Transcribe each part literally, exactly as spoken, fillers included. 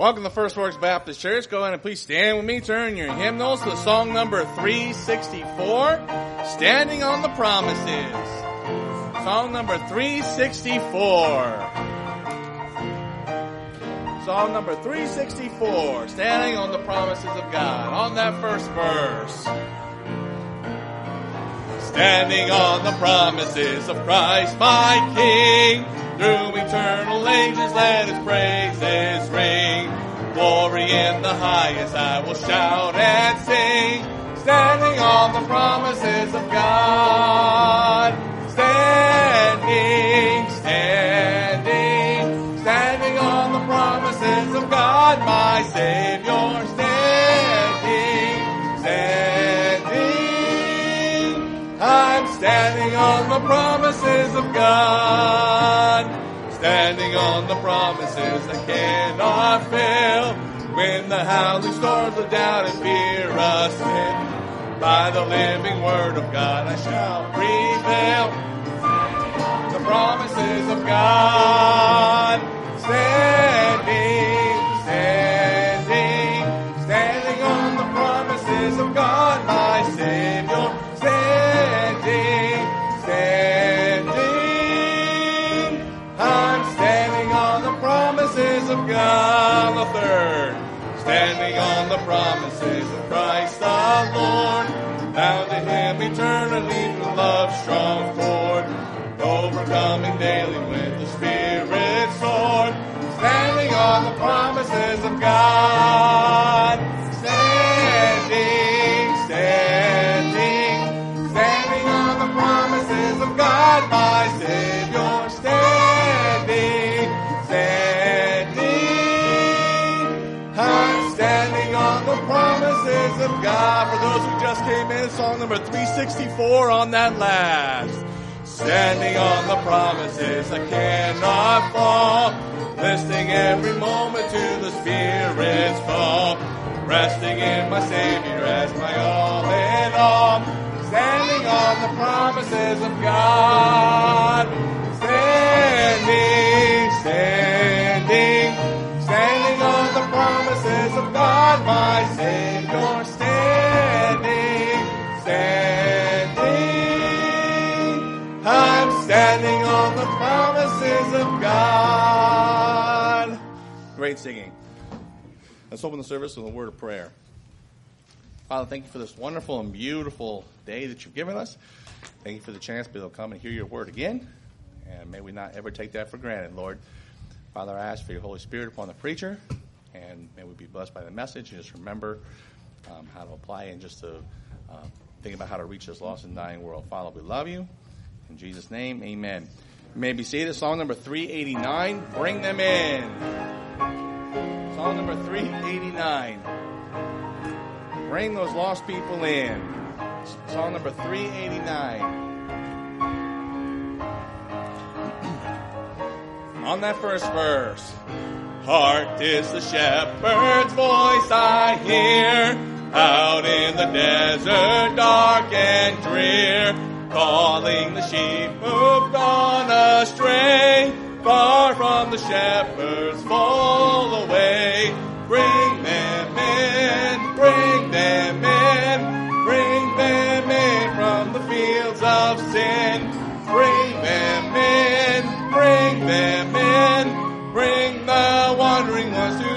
Welcome to First Works Baptist Church. Go ahead and please stand with me. Turn your hymnals to song number three sixty-four, Standing on the Promises. Song number three sixty-four. Song number three sixty-four, Standing on the Promises of God. On that first verse. Standing on the promises of Christ my King, through eternal ages let his praises ring. Glory in the highest I will shout and sing, standing on the promises of God. Standing, standing, standing on the promises of God, my Savior. Standing, standing, I'm standing on the promises of God. Standing on the promises that cannot fail. When the howling storms of doubt and fear ascend, by the living word of God I shall prevail. The promises of God. Standing, standing, standing on the promises of God, my Savior. Standing, standing, I'm standing on the promises of God. The third, standing on the promises of Christ the Lord, bound to him eternally through love's strong cord, overcoming daily with the Spirit's sword, standing on the promises of God. Standing, standing, standing on the promises of God, my Savior. Standing, standing, I'm standing on the promises of God. For those who just came in, song number three sixty-four on that last. Standing on the promises that cannot fall, listening every moment to the Spirit's call, resting in my Savior as my all in all, standing on the promises of God. Standing, standing, standing on the promises of God, my Savior. Standing, standing, I'm standing on the promises of God. Great singing. Let's open the service with a word of prayer. Father, thank you for this wonderful and beautiful day that you've given us. Thank you for the chance to be able to come and hear your word again. And may we not ever take that for granted, Lord. Father, I ask for your Holy Spirit upon the preacher. And may we be blessed by the message. And just remember um, how to apply it and just to uh, think about how to reach this lost and dying world. Father, we love you. In Jesus' name, amen. You may be seated. Song number three eighty-nine, Bring Them In. Song number three eighty-nine. Bring those lost people in. Song number three eighty-nine. On that first verse. Hark, 'tis the shepherd's voice I hear, out in the desert dark and drear, calling the sheep who've gone astray, far from the shepherd's fold away. Bring them in, bring them in, bring them in from the fields of sin. Bring them in, bring them in, bring the wandering ones to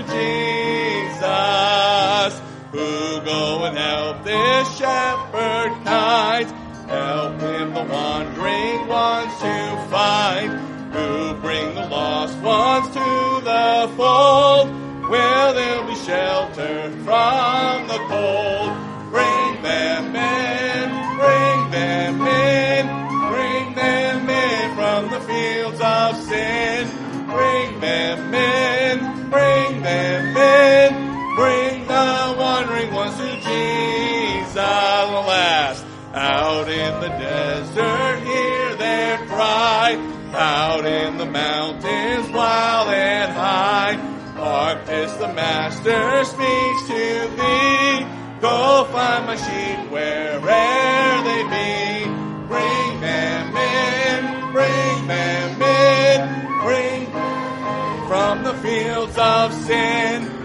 Jesus, who go and help this shepherd kind. Help him the wandering ones to find, who bring the lost ones to the fold, where they'll be sheltered from the cold. Bring them in, bring them in, bring them in from the fields of sin. Bring them in, bring them in, bring the wandering ones to Jesus. Last, out in the desert, hear their cry, out in the mountains, wild and high. Hark, 'tis the Master speaks to thee. Go find my sheep where'er they be. Bring them in, bring them in, bring from the fields of sin.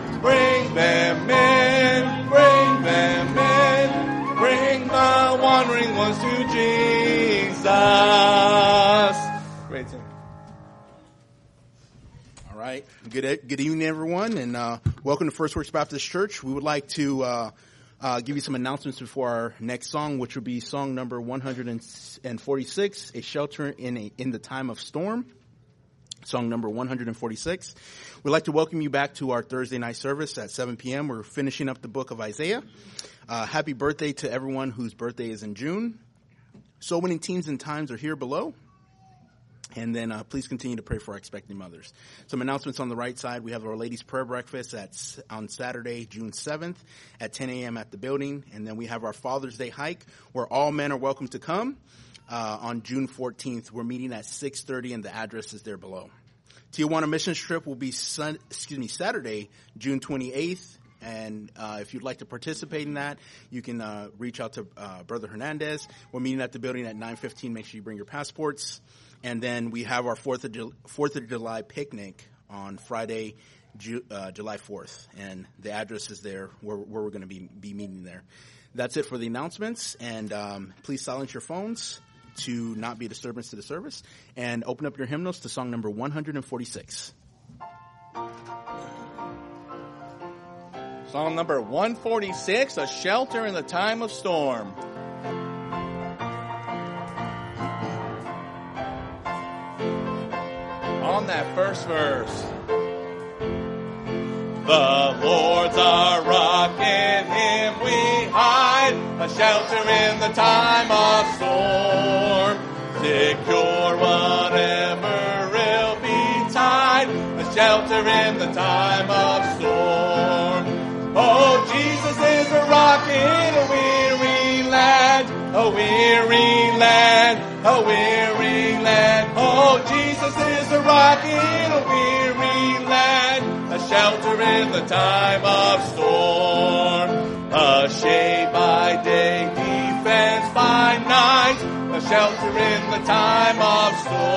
them in, bring them in, bring the wandering ones to Jesus. Great singing. All right. Good, good evening, everyone, and uh, welcome to First Works Baptist Church. We would like to uh, uh, give you some announcements before our next song, which will be song number one hundred forty-six, A Shelter in a, in the Time of Storm. Song number one hundred forty-six. We'd like to welcome you back to our Thursday night service at seven p.m. We're finishing up the book of Isaiah. Uh, happy birthday to everyone whose birthday is in June. So many teens and times are here below. And then uh, please continue to pray for our expecting mothers. Some announcements on the right side. We have our ladies' prayer breakfast at, on Saturday, June seventh at ten a.m. at the building. And then we have our Father's Day hike where all men are welcome to come. Uh, on June fourteenth, we're meeting at six thirty, and the address is there below. Tijuana Missions Trip will be sun, excuse me, Saturday, June twenty-eighth. And uh, if you'd like to participate in that, you can uh, reach out to uh, Brother Hernandez. We're meeting at the building at nine fifteen. Make sure you bring your passports. And then we have our fourth of, Ju- fourth of July picnic on Friday, Ju- uh, July fourth. And the address is there where, where we're going to be, be meeting there. That's it for the announcements. And um, please silence your phones to not be a disturbance to the service. And open up your hymnals to song number one hundred forty-six. Song number one forty-six, A Shelter in the Time of Storm. On that first verse. The Lord's our rock, in Him we hide, a shelter in the time of storm. Secure whatever ill betide, a shelter in the time of storm. Oh, Jesus is a rock in a weary land, a weary land, a weary land. Oh, Jesus is a rock in a weary land, a shelter in the time of storm. A shade by day, defense by night, a shelter in the time of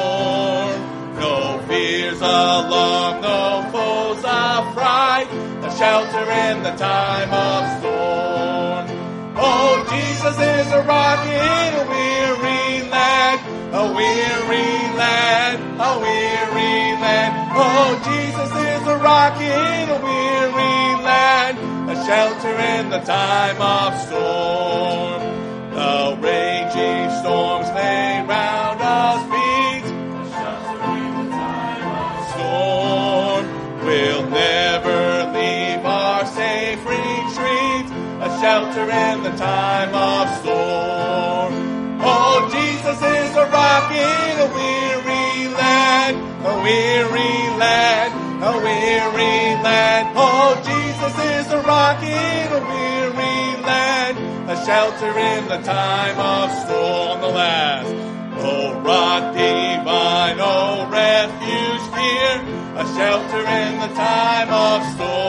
storm. No fears along, no foes affright, a shelter in the time of storm. Oh, Jesus is a rock in a weary land, a weary land, a weary land. Oh, Jesus is a rock in a weary land, a shelter in the time of storm. The raging storms may round us beat, a shelter in the time of storm. We'll never leave our safe retreat, a shelter in the time of storm. Oh, Jesus is a rock in a weary land, a weary land, a weary land. Oh, Jesus is a rock in a weary land, a shelter in the time of storm. The last. Oh, rock divine, oh, refuge dear, a shelter in the time of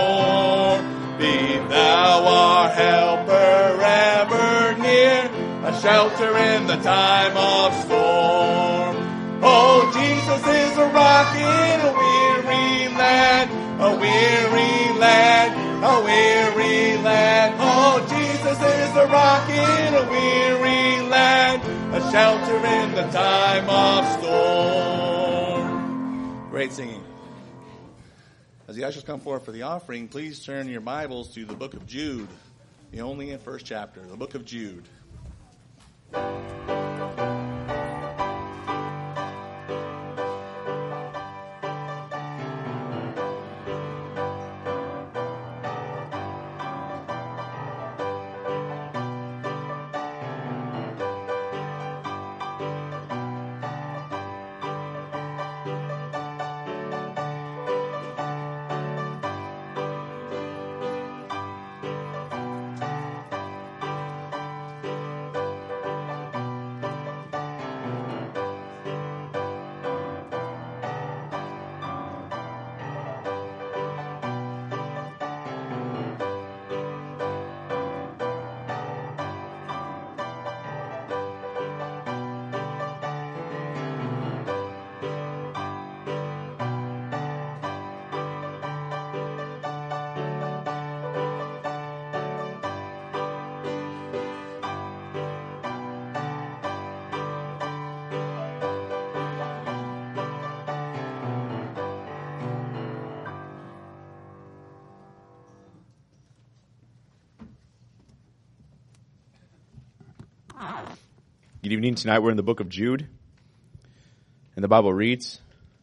storm. Be thou our helper ever near, a shelter in the time of storm. Oh, Jesus is a rock in a weary land, a weary land, a weary land. Oh, Jesus is a rock in a weary land, a shelter in the time of storm. Great singing. As the ushers come forward for the offering, please turn your Bibles to the book of Jude, the only and first chapter, the book of Jude. Good evening. Tonight we're in the book of Jude. And the Bible reads,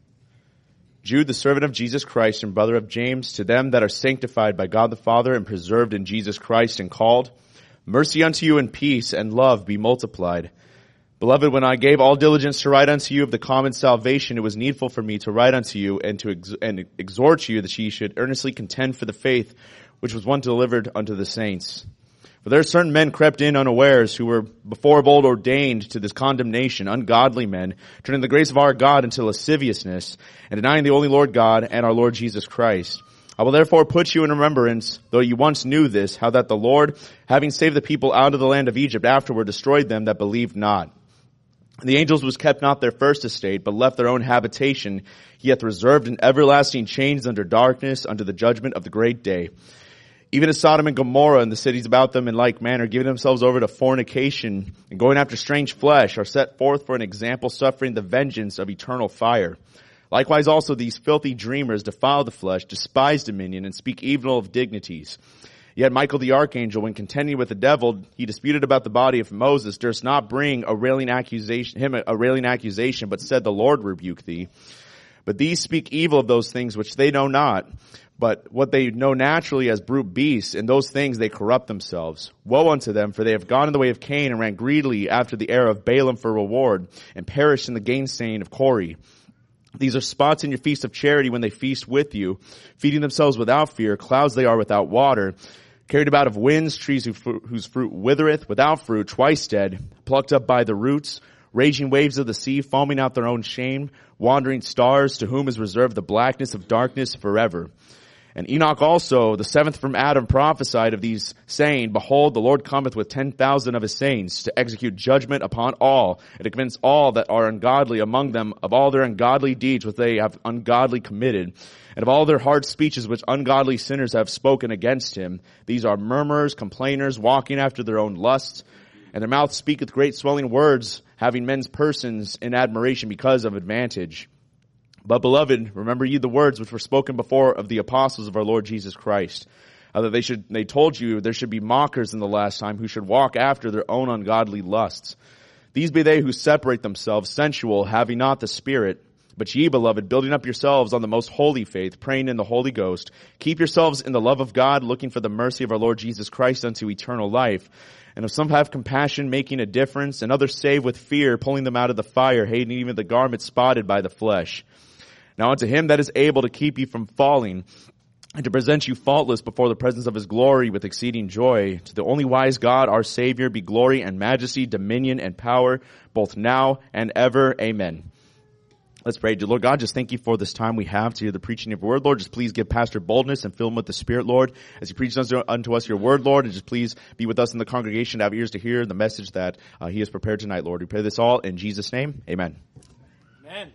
Jude, the servant of Jesus Christ and brother of James, to them that are sanctified by God the Father and preserved in Jesus Christ and called, mercy unto you and peace and love be multiplied. Beloved, when I gave all diligence to write unto you of the common salvation, it was needful for me to write unto you and to ex- and exhort you that ye should earnestly contend for the faith which was once delivered unto the saints. For there are certain men crept in unawares, who were before of old ordained to this condemnation, ungodly men, turning the grace of our God into lasciviousness, and denying the only Lord God and our Lord Jesus Christ. I will therefore put you in remembrance, though you once knew this, how that the Lord, having saved the people out of the land of Egypt, afterward destroyed them that believed not. The angels was kept not their first estate, but left their own habitation. He hath reserved in everlasting chains under darkness, unto the judgment of the great day. Even as Sodom and Gomorrah and the cities about them in like manner, giving themselves over to fornication and going after strange flesh, are set forth for an example, suffering the vengeance of eternal fire. Likewise also these filthy dreamers defile the flesh, despise dominion, and speak evil of dignities. Yet Michael the archangel, when contending with the devil, he disputed about the body of Moses, durst not bring a railing accusation, him a railing accusation, but said, the Lord rebuke thee. But these speak evil of those things which they know not, but what they know naturally as brute beasts, in those things they corrupt themselves. Woe unto them, for they have gone in the way of Cain and ran greedily after the error of Balaam for reward, and perished in the gainsaying of Corey. These are spots in your feast of charity when they feast with you, feeding themselves without fear, clouds they are without water, carried about of winds, trees whose fruit withereth, without fruit, twice dead, plucked up by the roots, raging waves of the sea, foaming out their own shame, wandering stars, to whom is reserved the blackness of darkness forever. And Enoch also, the seventh from Adam, prophesied of these, saying, Behold, the Lord cometh with ten thousand of his saints, to execute judgment upon all, and to convince all that are ungodly among them of all their ungodly deeds which they have ungodly committed, and of all their hard speeches which ungodly sinners have spoken against him. These are murmurers, complainers, walking after their own lusts, and their mouth speaketh great swelling words, having men's persons in admiration because of advantage. But beloved, remember ye the words which were spoken before of the apostles of our Lord Jesus Christ, how that they should, they told you there should be mockers in the last time, who should walk after their own ungodly lusts. These be they who separate themselves, sensual, having not the Spirit. But ye, beloved, building up yourselves on the most holy faith, praying in the Holy Ghost, keep yourselves in the love of God, looking for the mercy of our Lord Jesus Christ unto eternal life. And if some have compassion, making a difference, and others save with fear, pulling them out of the fire, hating even the garment spotted by the flesh. Now unto him that is able to keep you from falling, and to present you faultless before the presence of his glory with exceeding joy, to the only wise God, our Savior, be glory and majesty, dominion and power, both now and ever. Amen. Let's pray. Dear Lord God, just thank you for this time we have to hear the preaching of your word, Lord. Just please give Pastor boldness and fill him with the Spirit, Lord, as he preaches unto us your word, Lord. And just please be with us in the congregation to have ears to hear the message that uh, he has prepared tonight, Lord. We pray this all in Jesus' name. Amen. Amen.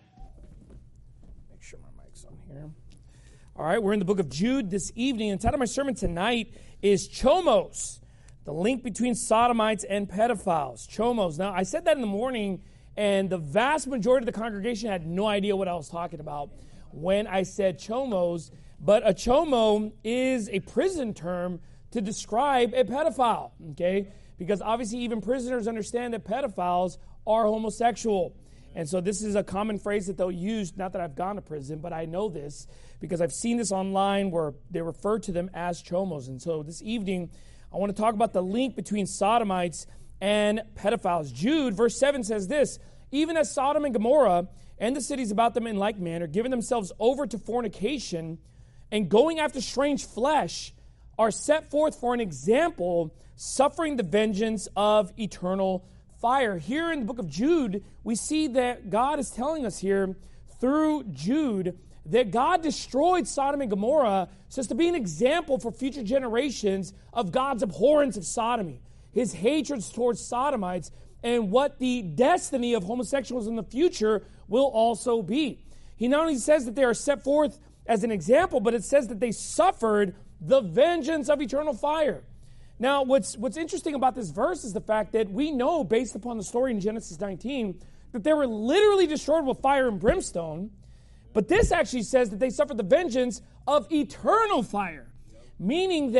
Make sure my mic's on here. All right, we're in the book of Jude this evening. And the title of my sermon tonight is Chomos, the link between sodomites and pedophiles. Chomos. Now, I said that in the morning, and the vast majority of the congregation had no idea what I was talking about when I said chomos. But a chomo is a prison term to describe a pedophile, okay? Because obviously even prisoners understand that pedophiles are homosexual. And so this is a common phrase that they'll use, not that I've gone to prison, but I know this because I've seen this online where they refer to them as chomos. And so this evening, I want to talk about the link between sodomites and pedophiles. Jude, verse seven says this, even as Sodom and Gomorrah and the cities about them in like manner, giving themselves over to fornication and going after strange flesh, are set forth for an example, suffering the vengeance of eternal fire. Here in the book of Jude, we see that God is telling us here through Jude that God destroyed Sodom and Gomorrah so as to be an example for future generations of God's abhorrence of sodomy, his hatred towards sodomites, and what the destiny of homosexuals in the future will also be. He not only says that they are set forth as an example, but it says that they suffered the vengeance of eternal fire. Now, what's what's interesting about this verse is the fact that we know, based upon the story in Genesis nineteen, that they were literally destroyed with fire and brimstone, but this actually says that they suffered the vengeance of eternal fire, meaning that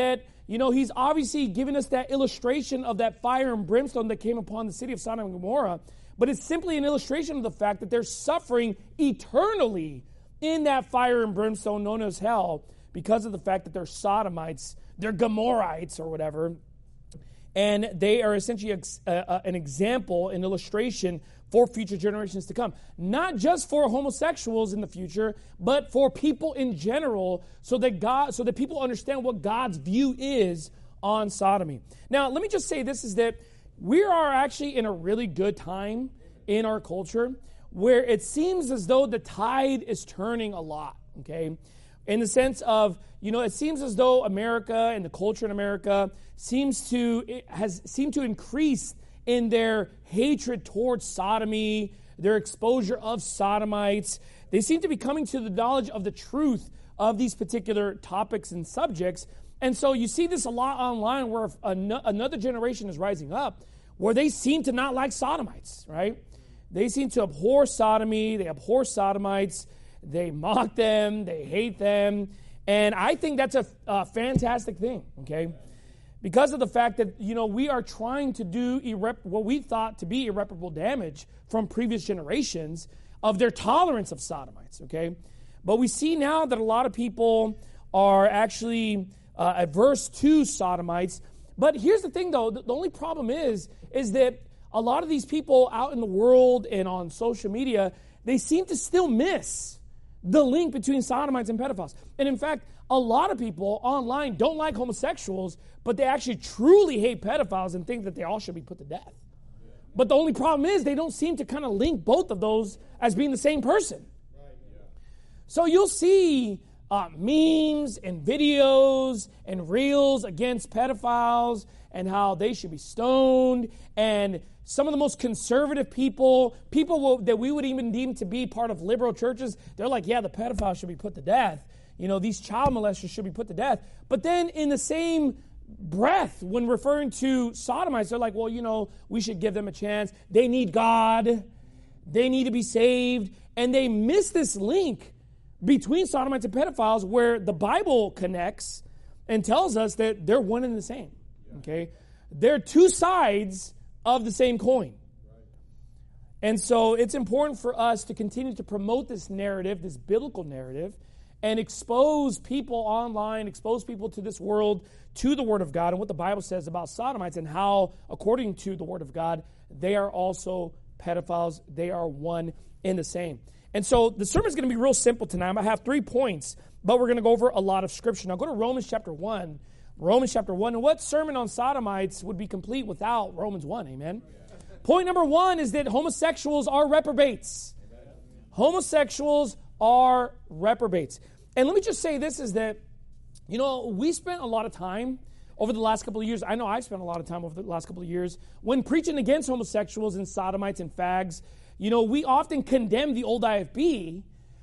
you know, he's obviously given us that illustration of that fire and brimstone that came upon the city of Sodom and Gomorrah, but it's simply an illustration of the fact that they're suffering eternally in that fire and brimstone known as hell because of the fact that they're Sodomites, they're Gomorrites or whatever, and they are essentially a, a, an example, an illustration for future generations to come. Not just for homosexuals in the future, but for people in general, so that God, so that people understand what God's view is on sodomy. Now, let me just say this, is that we are actually in a really good time in our culture where it seems as though the tide is turning a lot, okay? In the sense of, you know, it seems as though America and the culture in America seems to, it has seemed to increase in their hatred towards sodomy, their exposure of sodomites. They seem to be coming to the knowledge of the truth of these particular topics and subjects. And so you see this a lot online where another generation is rising up where they seem to not like sodomites, right? They seem to abhor sodomy, they abhor sodomites, they mock them, they hate them. And I think that's a, a fantastic thing, okay? Because of the fact that, you know, we are trying to do irrep- what we thought to be irreparable damage from previous generations of their tolerance of sodomites, okay? But we see now that a lot of people are actually uh, adverse to sodomites. But here's the thing, though. The, the only problem is, is that a lot of these people out in the world and on social media, they seem to still miss the link between sodomites and pedophiles. And in fact, a lot of people online don't like homosexuals, but they actually truly hate pedophiles and think that they all should be put to death. But the only problem is they don't seem to kind of link both of those as being the same person. So you'll see uh, memes and videos and reels against pedophiles and how they should be stoned, and some of the most conservative people, people will, that we would even deem to be part of liberal churches, they're like, yeah, the pedophiles should be put to death. You know, these child molesters should be put to death. But then in the same breath, when referring to sodomites, they're like, well, you know, we should give them a chance. They need God. They need to be saved. And they miss this link between sodomites and pedophiles where the Bible connects and tells us that they're one and the same. Okay? They're two sides of the same coin. And so it's important for us to continue to promote this narrative, this biblical narrative, and expose people online, expose people to this world, to the Word of God, and what the Bible says about sodomites and how, according to the Word of God, they are also pedophiles. They are one and the same. And so the sermon is going to be real simple tonight. I'm going to have three points, but we're going to go over a lot of Scripture. Now go to Romans chapter one. Romans chapter one. And what sermon on sodomites would be complete without Romans one? Amen? Point number one is that homosexuals are reprobates. Homosexuals are reprobates. And let me just say this, is that, you know, we spent a lot of time over the last couple of years, I know I've spent a lot of time over the last couple of years, when preaching against homosexuals and sodomites and fags, you know, we often condemn the old I F B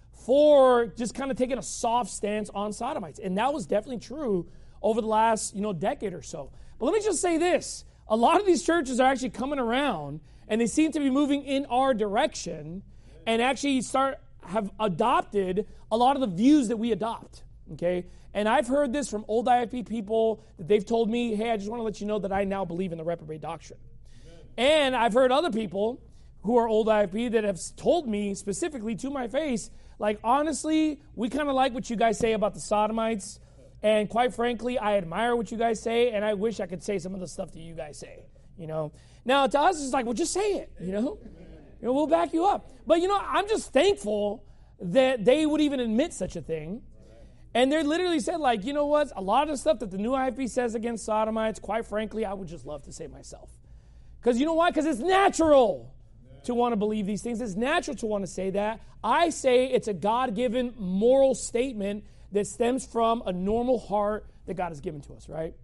for just kind of taking a soft stance on sodomites. And that was definitely true over the last, you know, decade or so. But let me just say this. A lot of these churches are actually coming around, and they seem to be moving in our direction and actually start have adopted a lot of the views that we adopt, okay? And I've heard this from old I F B people that they've told me, hey, I just want to let you know that I now believe in the reprobate doctrine. Amen. And I've heard other people who are old I F B that have told me specifically to my face, like, honestly, we kind of like what you guys say about the sodomites, and quite frankly, I admire what you guys say, and I wish I could say some of the stuff that you guys say, you know? Now, to us, it's like, well, just say it, you know? You know, we'll back you up. But, you know, I'm just thankful that they would even admit such a thing. And they literally said, like, you know what? A lot of the stuff that the new I F B says against sodomites, quite frankly, I would just love to say myself. Because you know why? Because it's natural to want to believe these things. It's natural to want to say that. I say it's a God-given moral statement that stems from a normal heart that God has given to us, right?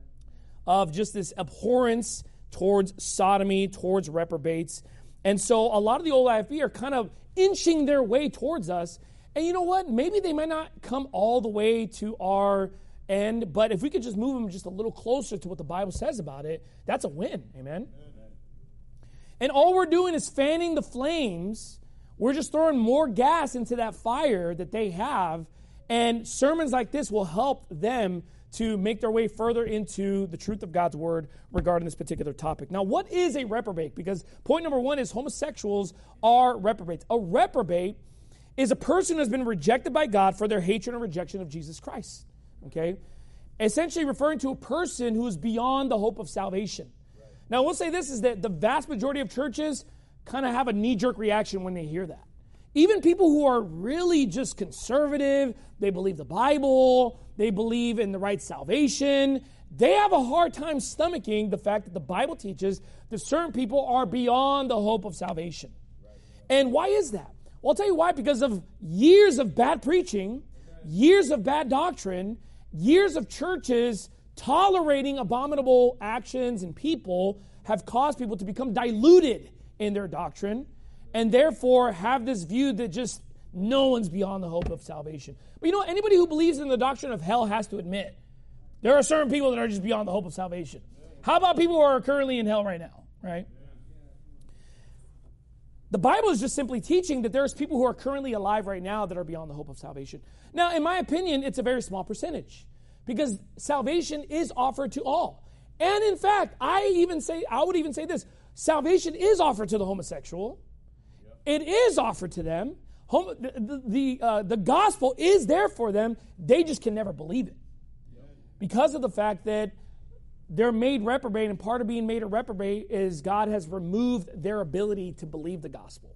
Of just this abhorrence towards sodomy, towards reprobates. And so a lot of the old I F B are kind of inching their way towards us. And you know what? Maybe they might not come all the way to our end, but if we could just move them just a little closer to what the Bible says about it, that's a win. Amen? Amen. And all we're doing is fanning the flames. We're just throwing more gas into that fire that they have. And sermons like this will help them to make their way further into the truth of God's word regarding this particular topic. Now, what is a reprobate? Because point number one is homosexuals are reprobates. A reprobate is a person who has been rejected by God for their hatred and rejection of Jesus Christ. Okay? Essentially referring to a person who is beyond the hope of salvation. Right. Now, we'll say this is that the vast majority of churches kind of have a knee-jerk reaction when they hear that. Even people who are really just conservative, they believe the Bible, they believe in the right salvation, they have a hard time stomaching the fact that the Bible teaches that certain people are beyond the hope of salvation. Right. And why is that? Well, I'll tell you why. Because of years of bad preaching, years of bad doctrine, years of churches tolerating abominable actions and people have caused people to become diluted in their doctrine, and therefore have this view that just no one's beyond the hope of salvation. But you know, anybody who believes in the doctrine of hell has to admit there are certain people that are just beyond the hope of salvation. How about people who are currently in hell right now, right? The Bible is just simply teaching that there's people who are currently alive right now that are beyond the hope of salvation. Now, in my opinion, it's a very small percentage because salvation is offered to all. And in fact, I even say, I would even say this, salvation is offered to the homosexual. It is offered to them. Home, the the, uh, the gospel is there for them. They just can never believe it because of the fact that they're made reprobate, and part of being made a reprobate is God has removed their ability to believe the gospel.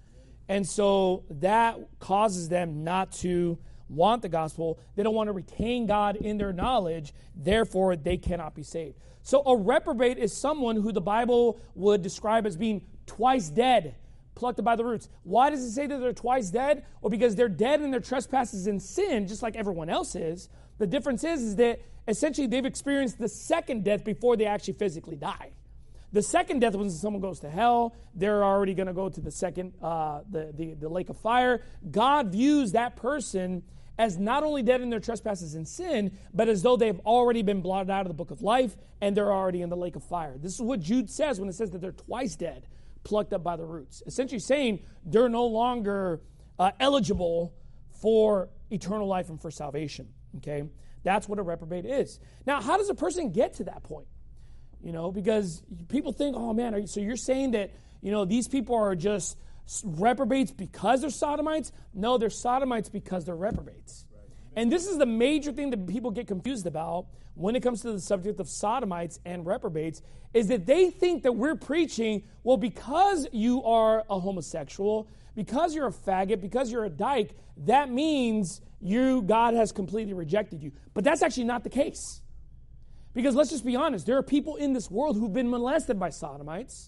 And so that causes them not to want the gospel. They don't want to retain God in their knowledge. Therefore, they cannot be saved. So a reprobate is someone who the Bible would describe as being twice dead, plucked up by the roots. Why does it say that they're twice dead? Well, because they're dead in their trespasses and sin, just like everyone else is. The difference is, is that essentially they've experienced the second death before they actually physically die. The second death, when someone goes to hell, they're already going to go to the second, uh, the, the, the lake of fire. God views that person as not only dead in their trespasses and sin, but as though they've already been blotted out of the book of life and they're already in the lake of fire. This is what Jude says when it says that they're twice dead, plucked up by the roots. Essentially saying they're no longer uh, eligible for eternal life and for salvation. Okay? That's what a reprobate is. Now, how does a person get to that point? You know, because people think, oh man, are you, so you're saying that, you know, these people are just reprobates because they're sodomites? No, they're sodomites because they're reprobates. Right. And this is the major thing that people get confused about when it comes to the subject of sodomites and reprobates, is that they think that we're preaching, well, because you are a homosexual, because you're a faggot, because you're a dyke, that means you, God has completely rejected you. But that's actually not the case. Because let's just be honest, there are people in this world who've been molested by sodomites.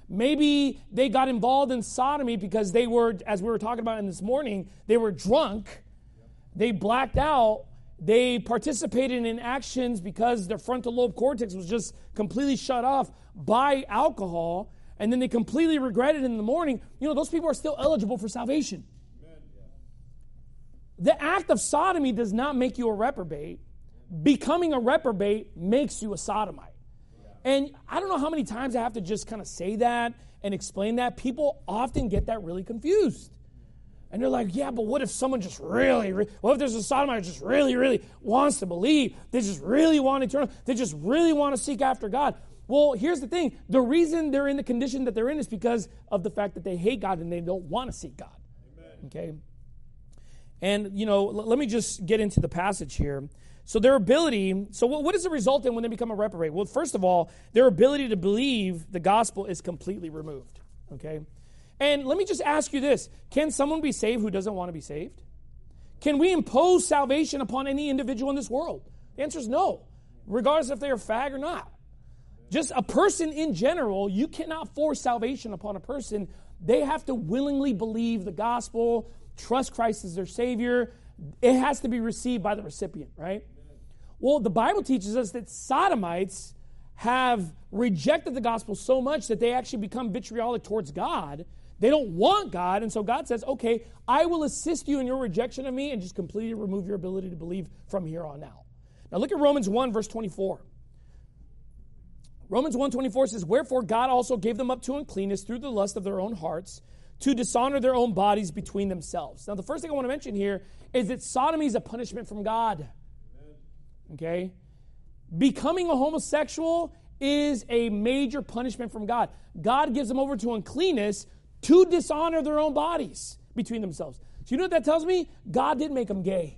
Maybe they got involved in sodomy because they were, as we were talking about in this morning, they were drunk, they blacked out, they participated in actions because their frontal lobe cortex was just completely shut off by alcohol, and then they completely regretted it in the morning. You know, those people are still eligible for salvation. The act of sodomy does not make you a reprobate. Becoming a reprobate makes you a sodomite. And I don't know how many times I have to just kind of say that and explain that. People often get that really confused. And they're like, yeah, but what if someone just really, really what if there's a sodomite who just really, really wants to believe? They just really want eternal, they just really want to seek after God. Well, here's the thing. The reason they're in the condition that they're in is because of the fact that they hate God and they don't want to seek God. Amen. Okay? And, you know, l- let me just get into the passage here. So their ability, so what, what does it result in when they become a reprobate? Well, first of all, their ability to believe the gospel is completely removed. Okay? And let me just ask you this. Can someone be saved who doesn't want to be saved? Can we impose salvation upon any individual in this world? The answer is no, regardless if they're a fag or not. Just a person in general, you cannot force salvation upon a person. They have to willingly believe the gospel, trust Christ as their Savior. It has to be received by the recipient, right? Well, the Bible teaches us that sodomites have rejected the gospel so much that they actually become vitriolic towards God. They don't want God, and so God says, okay, I will assist you in your rejection of me and just completely remove your ability to believe from here on out. Now look at Romans one, verse twenty-four. Romans one twenty-four says, wherefore God also gave them up to uncleanness through the lust of their own hearts, to dishonor their own bodies between themselves. Now, the first thing I want to mention here is that sodomy is a punishment from God. Okay? Becoming a homosexual is a major punishment from God. God gives them over to uncleanness to dishonor their own bodies between themselves. So you know what that tells me? God didn't make them gay.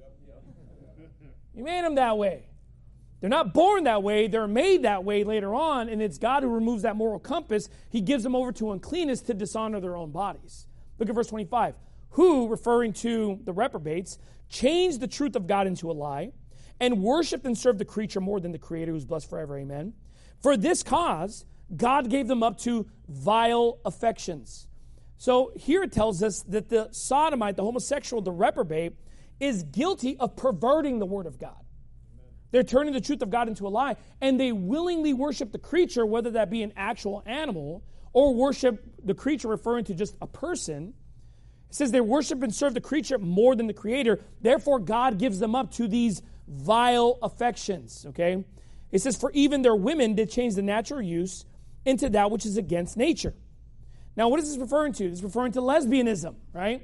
He made them that way. They're not born that way. They're made that way later on, and it's God who removes that moral compass. He gives them over to uncleanness to dishonor their own bodies. Look at verse twenty-five. Who, referring to the reprobates, changed the truth of God into a lie, and worshiped and served the creature more than the Creator, who's blessed forever. Amen. For this cause, God gave them up to vile affections. So here it tells us that the sodomite, the homosexual, the reprobate, is guilty of perverting the word of God. They're turning the truth of God into a lie, and they willingly worship the creature, whether that be an actual animal or worship the creature referring to just a person. It says they worship and serve the creature more than the Creator. Therefore, God gives them up to these vile affections, okay? It says, for even their women did change the natural use into that which is against nature. Now, what is this referring to? It's referring to lesbianism, right?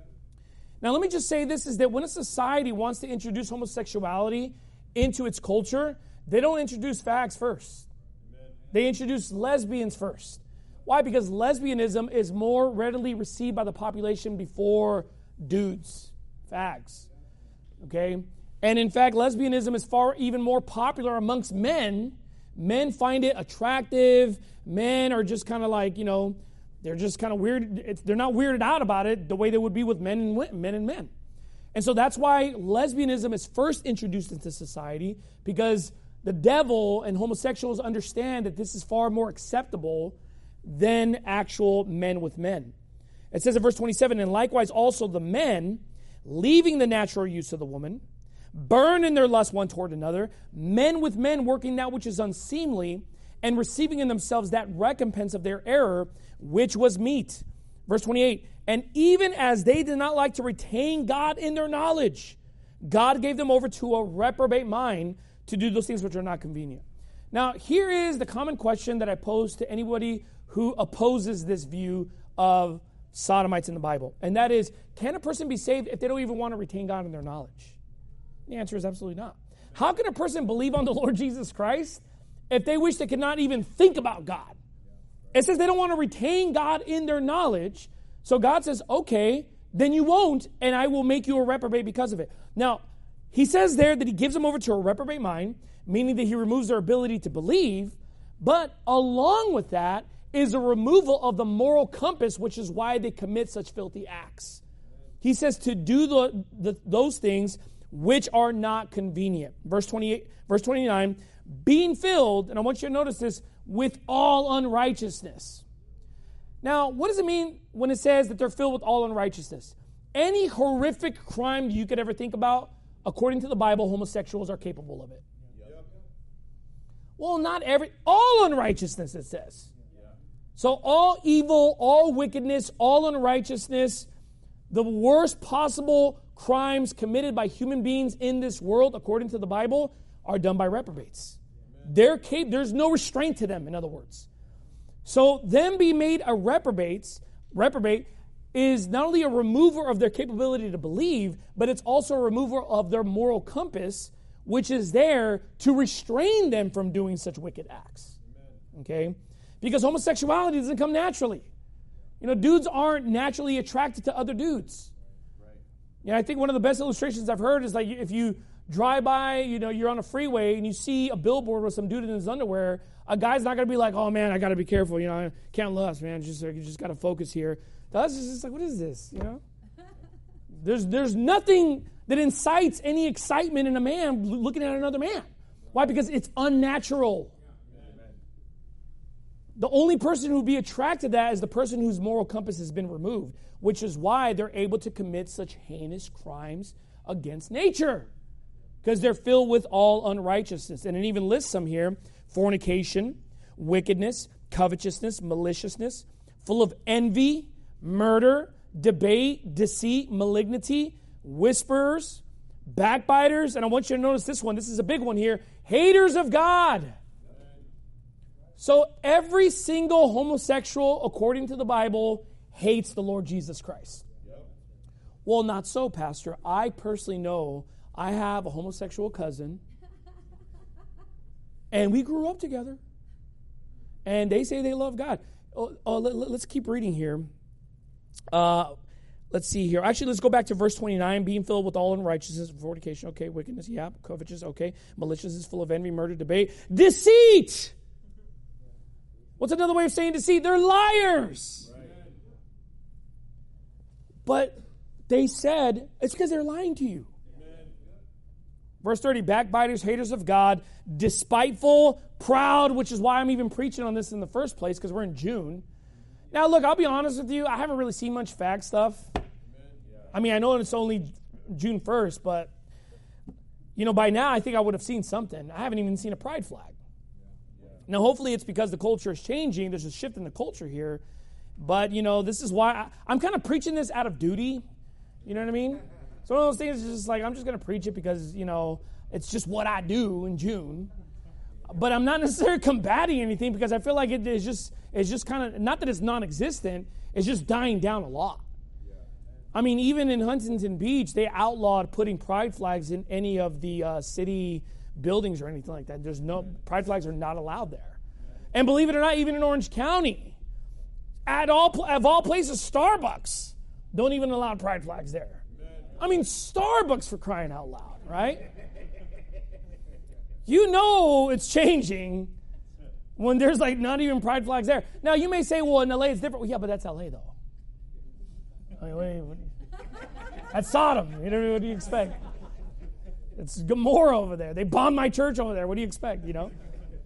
Now, let me just say this, is that when a society wants to introduce homosexuality into its culture, they don't introduce fags first. They introduce lesbians first. Why? Because lesbianism is more readily received by the population before dudes, fags, okay? And in fact, lesbianism is far even more popular amongst men. Men find it attractive. Men are just kind of like, you know, they're just kind of weird. It's, they're not weirded out about it the way they would be with men and men and men. And so that's why lesbianism is first introduced into society, because the devil and homosexuals understand that this is far more acceptable than actual men with men. It says in verse twenty-seven, and likewise also the men, leaving the natural use of the woman, burn in their lust one toward another, men with men working that which is unseemly, and receiving in themselves that recompense of their error, which was meat. Verse twenty-eight, and even as they did not like to retain God in their knowledge, God gave them over to a reprobate mind to do those things which are not convenient. Now, here is the common question that I pose to anybody who opposes this view of sodomites in the Bible, and that is, can a person be saved if they don't even want to retain God in their knowledge? The answer is absolutely not. How can a person believe on the Lord Jesus Christ if they wish they could not even think about God? It says they don't want to retain God in their knowledge. So God says, okay, then you won't, and I will make you a reprobate because of it. Now, he says there that he gives them over to a reprobate mind, meaning that he removes their ability to believe, but along with that is a removal of the moral compass, which is why they commit such filthy acts. He says to do the, the, those things which are not convenient. Verse twenty-eight, verse twenty-nine, being filled, and I want you to notice this, with all unrighteousness. Now, what does it mean when it says that they're filled with all unrighteousness? Any horrific crime you could ever think about, according to the Bible, homosexuals are capable of it. Yep. Well, not every, all unrighteousness, it says. Yeah. So all evil, all wickedness, all unrighteousness, the worst possible crimes committed by human beings in this world, according to the Bible, are done by reprobates. They're cap- there's no restraint to them, in other words. So them being made a reprobates, reprobate is not only a remover of their capability to believe, but it's also a remover of their moral compass, which is there to restrain them from doing such wicked acts. Okay? Because homosexuality doesn't come naturally. You know, dudes aren't naturally attracted to other dudes. Yeah, I think one of the best illustrations I've heard is like if you drive by, you know, you're on a freeway and you see a billboard with some dude in his underwear, a guy's not going to be like, oh man, I got to be careful, you know, I can't lust, man, just you just got to focus here. That's just like, what is this, you know? There's there's nothing that incites any excitement in a man looking at another man. Why? Because it's unnatural. The only person who would be attracted to that is the person whose moral compass has been removed, which is why they're able to commit such heinous crimes against nature, because they're filled with all unrighteousness. And it even lists some here: fornication, wickedness, covetousness, maliciousness, full of envy, murder, debate, deceit, malignity, whisperers, backbiters, and I want you to notice this one. This is a big one here: haters of God. So every single homosexual, according to the Bible, hates the Lord Jesus Christ. Yep. Well, not so, Pastor. I personally know I have a homosexual cousin, and we grew up together, and they say they love God. Oh, oh, let, let's keep reading here. Uh, let's see here. Actually, let's go back to verse twenty-nine. Being filled with all unrighteousness, fornication, okay. Wickedness, yeah. Covetousness, okay. Maliciousness, full of envy, murder, debate. Deceit! What's another way of saying deceit? They're liars. Right. But they said, it's because they're lying to you. Amen. Verse thirty, backbiters, haters of God, despiteful, proud, which is why I'm even preaching on this in the first place, because we're in June. Now, look, I'll be honest with you. I haven't really seen much fact stuff. I mean, I know it's only June first, but, you know, by now I think I would have seen something. I haven't even seen a pride flag. Now, hopefully it's because the culture is changing. There's a shift in the culture here. But, you know, this is why I, I'm kind of preaching this out of duty. You know what I mean? So one of those things is just like, I'm just going to preach it because, you know, it's just what I do in June. But I'm not necessarily combating anything because I feel like it is just, it's just kind of, not that it's non-existent, it's just dying down a lot. I mean, even in Huntington Beach, they outlawed putting pride flags in any of the uh, city buildings or anything like that. There's no, pride flags are not allowed there. And believe it or not, even in Orange County, at all, of all places, Starbucks don't even allow pride flags there. I mean, Starbucks, for crying out loud, right? You know it's changing when there's like not even pride flags there. Now, you may say, well, in L A it's different. Well, yeah, but that's L A though. I mean, what do you, what do you, that's Sodom. You know, what do you expect? It's Gomorrah over there. They bombed my church over there. What do you expect, you know?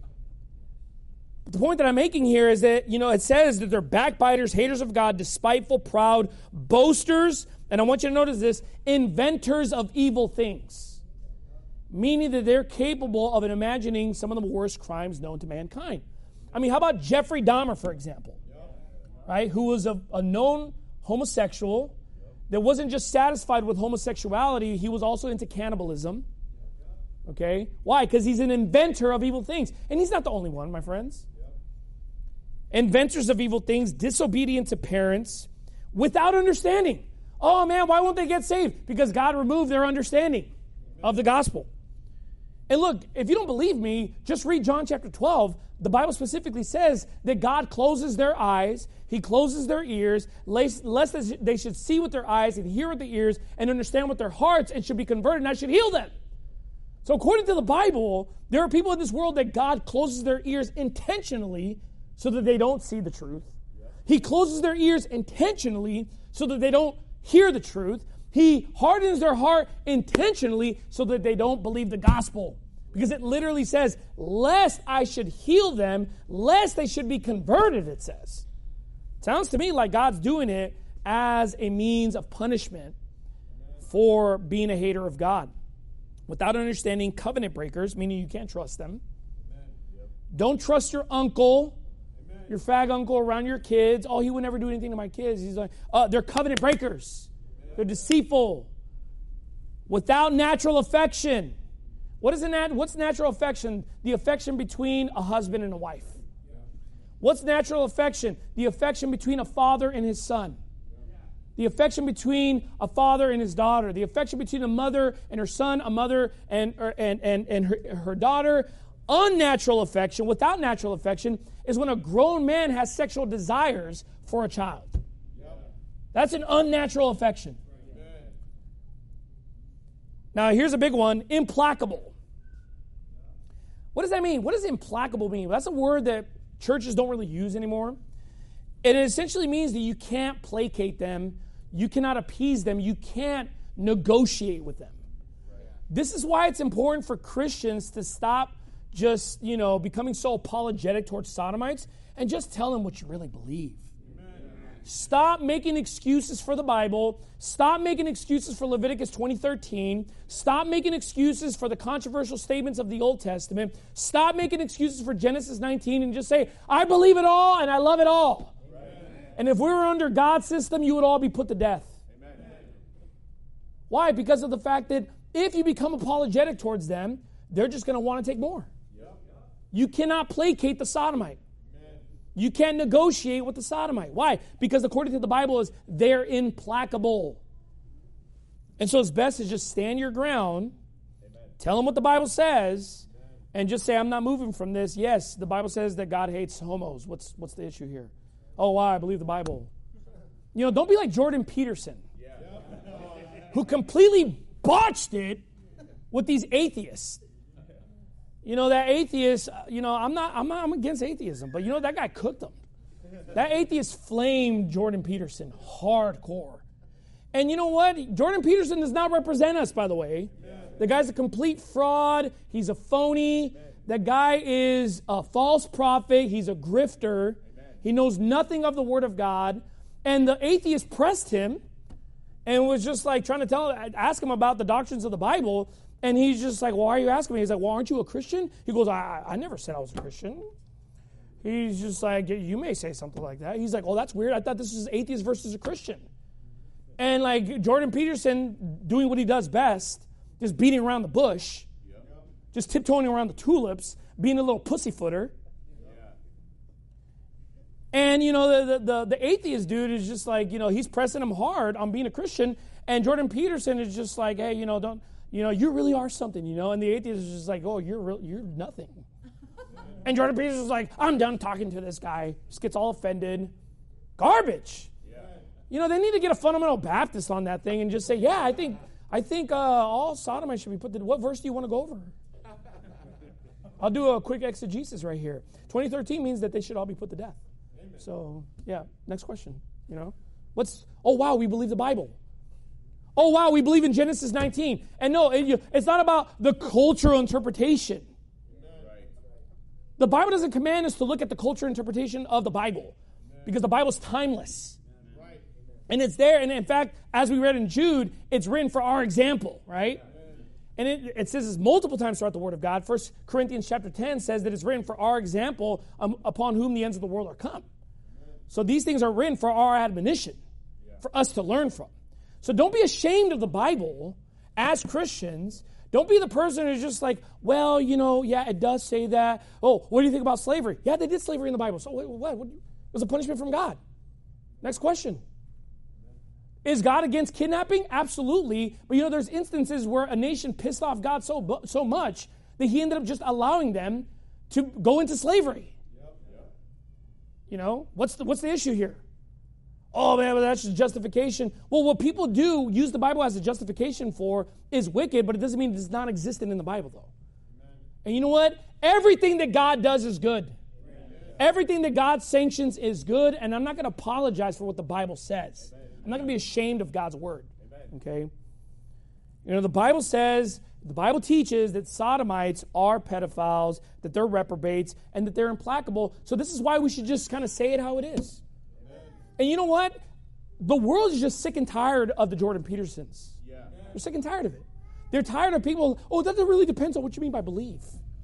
But the point that I'm making here is that, you know, it says that they're backbiters, haters of God, despiteful, proud, boasters, and I want you to notice this, inventors of evil things. Meaning that they're capable of imagining some of the worst crimes known to mankind. I mean, how about Jeffrey Dahmer, for example? Right? Who was a, a known homosexual that wasn't just satisfied with homosexuality, he was also into cannibalism. Okay? Why? Because he's an inventor of evil things. And he's not the only one, my friends. Inventors of evil things, disobedient to parents, without understanding. Oh man, why won't they get saved? Because God removed their understanding of the gospel. And look, if you don't believe me, just read John chapter twelve. The Bible specifically says that God closes their eyes, He closes their ears, lest they should see with their eyes and hear with their ears and understand with their hearts and should be converted, and I should heal them. So according to the Bible, there are people in this world that God closes their ears intentionally so that they don't see the truth. He closes their ears intentionally so that they don't hear the truth. He hardens their heart intentionally so that they don't believe the gospel. Because it literally says, lest I should heal them, lest they should be converted, it says. Sounds to me like God's doing it as a means of punishment for being a hater of God. Without understanding, covenant breakers, meaning you can't trust them. Yep. Don't trust your uncle, Amen. Your fag uncle around your kids. Oh, he would never do anything to my kids. He's like, uh, they're covenant breakers. Amen. They're deceitful. Without natural affection. What is nat- What's natural affection? The affection between a husband and a wife. Yeah. What's natural affection? The affection between a father and his son. The affection between a father and his daughter. The affection between a mother and her son, a mother and, and, and, and her, her daughter. Unnatural affection, without natural affection, is when a grown man has sexual desires for a child. Yep. That's an unnatural affection. Amen. Now, here's a big one. Implacable. What does that mean? What does implacable mean? That's a word that churches don't really use anymore. And it essentially means that you can't placate them. You cannot appease them. You can't negotiate with them. This is why it's important for Christians to stop just, you know, becoming so apologetic towards sodomites and just tell them what you really believe. Amen. Stop making excuses for the Bible. Stop making excuses for Leviticus twenty thirteen. Stop making excuses for the controversial statements of the Old Testament. Stop making excuses for Genesis nineteen and just say, I believe it all and I love it all. And if we were under God's system, you would all be put to death. Amen. Why? Because of the fact that if you become apologetic towards them, they're just going to want to take more. Yep. You cannot placate the sodomite. Amen. You can't negotiate with the sodomite. Why? Because according to the Bible, is they're implacable. And so it's best to just stand your ground, Amen. Tell them what the Bible says, Amen. And just say, I'm not moving from this. Yes, the Bible says that God hates homos. What's what's the issue here? Oh, why? I believe the Bible. You know, don't be like Jordan Peterson, yeah. who completely botched it with these atheists. You know, that atheist, you know, I'm not, I'm not, I'm against atheism, but you know, that guy cooked them. That atheist flamed Jordan Peterson hardcore. And you know what? Jordan Peterson does not represent us, by the way. Amen. The guy's a complete fraud. He's a phony. Amen. The guy is a false prophet. He's a grifter. Amen. He knows nothing of the Word of God. And the atheist pressed him and was just like trying to tell, ask him about the doctrines of the Bible. And he's just like, well, why are you asking me? He's like, well, aren't you a Christian? He goes, I, I never said I was a Christian. He's just like, you may say something like that. He's like, oh, that's weird. I thought this was atheist versus a Christian. And like Jordan Peterson doing what he does best, just beating around the bush, yep. just tiptoeing around the tulips, being a little pussyfooter. Yeah. And, you know, the, the, the atheist dude is just like, you know, he's pressing him hard on being a Christian. And Jordan Peterson is just like, hey, you know, don't, you know, you really are something, you know. And the atheist is just like, oh, you're real, you're nothing. And Jordan Peterson is like, I'm done talking to this guy. Just gets all offended. Garbage. You know, they need to get a fundamental Baptist on that thing and just say, yeah, I think I think uh, all sodomites should be put to death. What verse do you want to go over? I'll do a quick exegesis right here. twenty thirteen means that they should all be put to death. Amen. So, yeah, next question. You know, what's, oh, wow, we believe the Bible. Oh, wow, we believe in Genesis nineteen. And no, it, it's not about the cultural interpretation. Right. The Bible doesn't command us to look at the cultural interpretation of the Bible because the Bible's timeless. And it's there, and in fact, as we read in Jude, it's written for our example, right? Amen. And it, it says this multiple times throughout the Word of God. First Corinthians chapter ten says that it's written for our example um, upon whom the ends of the world are come. Amen. So these things are written for our admonition, yeah. for us to learn from. So don't be ashamed of the Bible as Christians. Don't be the person who's just like, well, you know, yeah, it does say that. Oh, what do you think about slavery? Yeah, they did slavery in the Bible. So wait, what? What? It was a punishment from God. Next question. Is God against kidnapping? Absolutely. But you know, there's instances where a nation pissed off God so so much that he ended up just allowing them to go into slavery. Yep, yep. You know, what's the, what's the issue here? Oh, man, well, that's just justification. Well, what people do use the Bible as a justification for is wicked, but it doesn't mean it's non-existent in the Bible, though. Amen. And you know what? Everything that God does is good. Amen. Everything that God sanctions is good, and I'm not going to apologize for what the Bible says. Amen. I'm not going to be ashamed of God's word, okay? You know, the Bible says, the Bible teaches that sodomites are pedophiles, that they're reprobates, and that they're implacable. So this is why we should just kind of say it how it is. Amen. And you know what? The world is just sick and tired of the Jordan Petersons. Yeah. They're sick and tired of it. They're tired of people, oh, that really depends on what you mean by belief.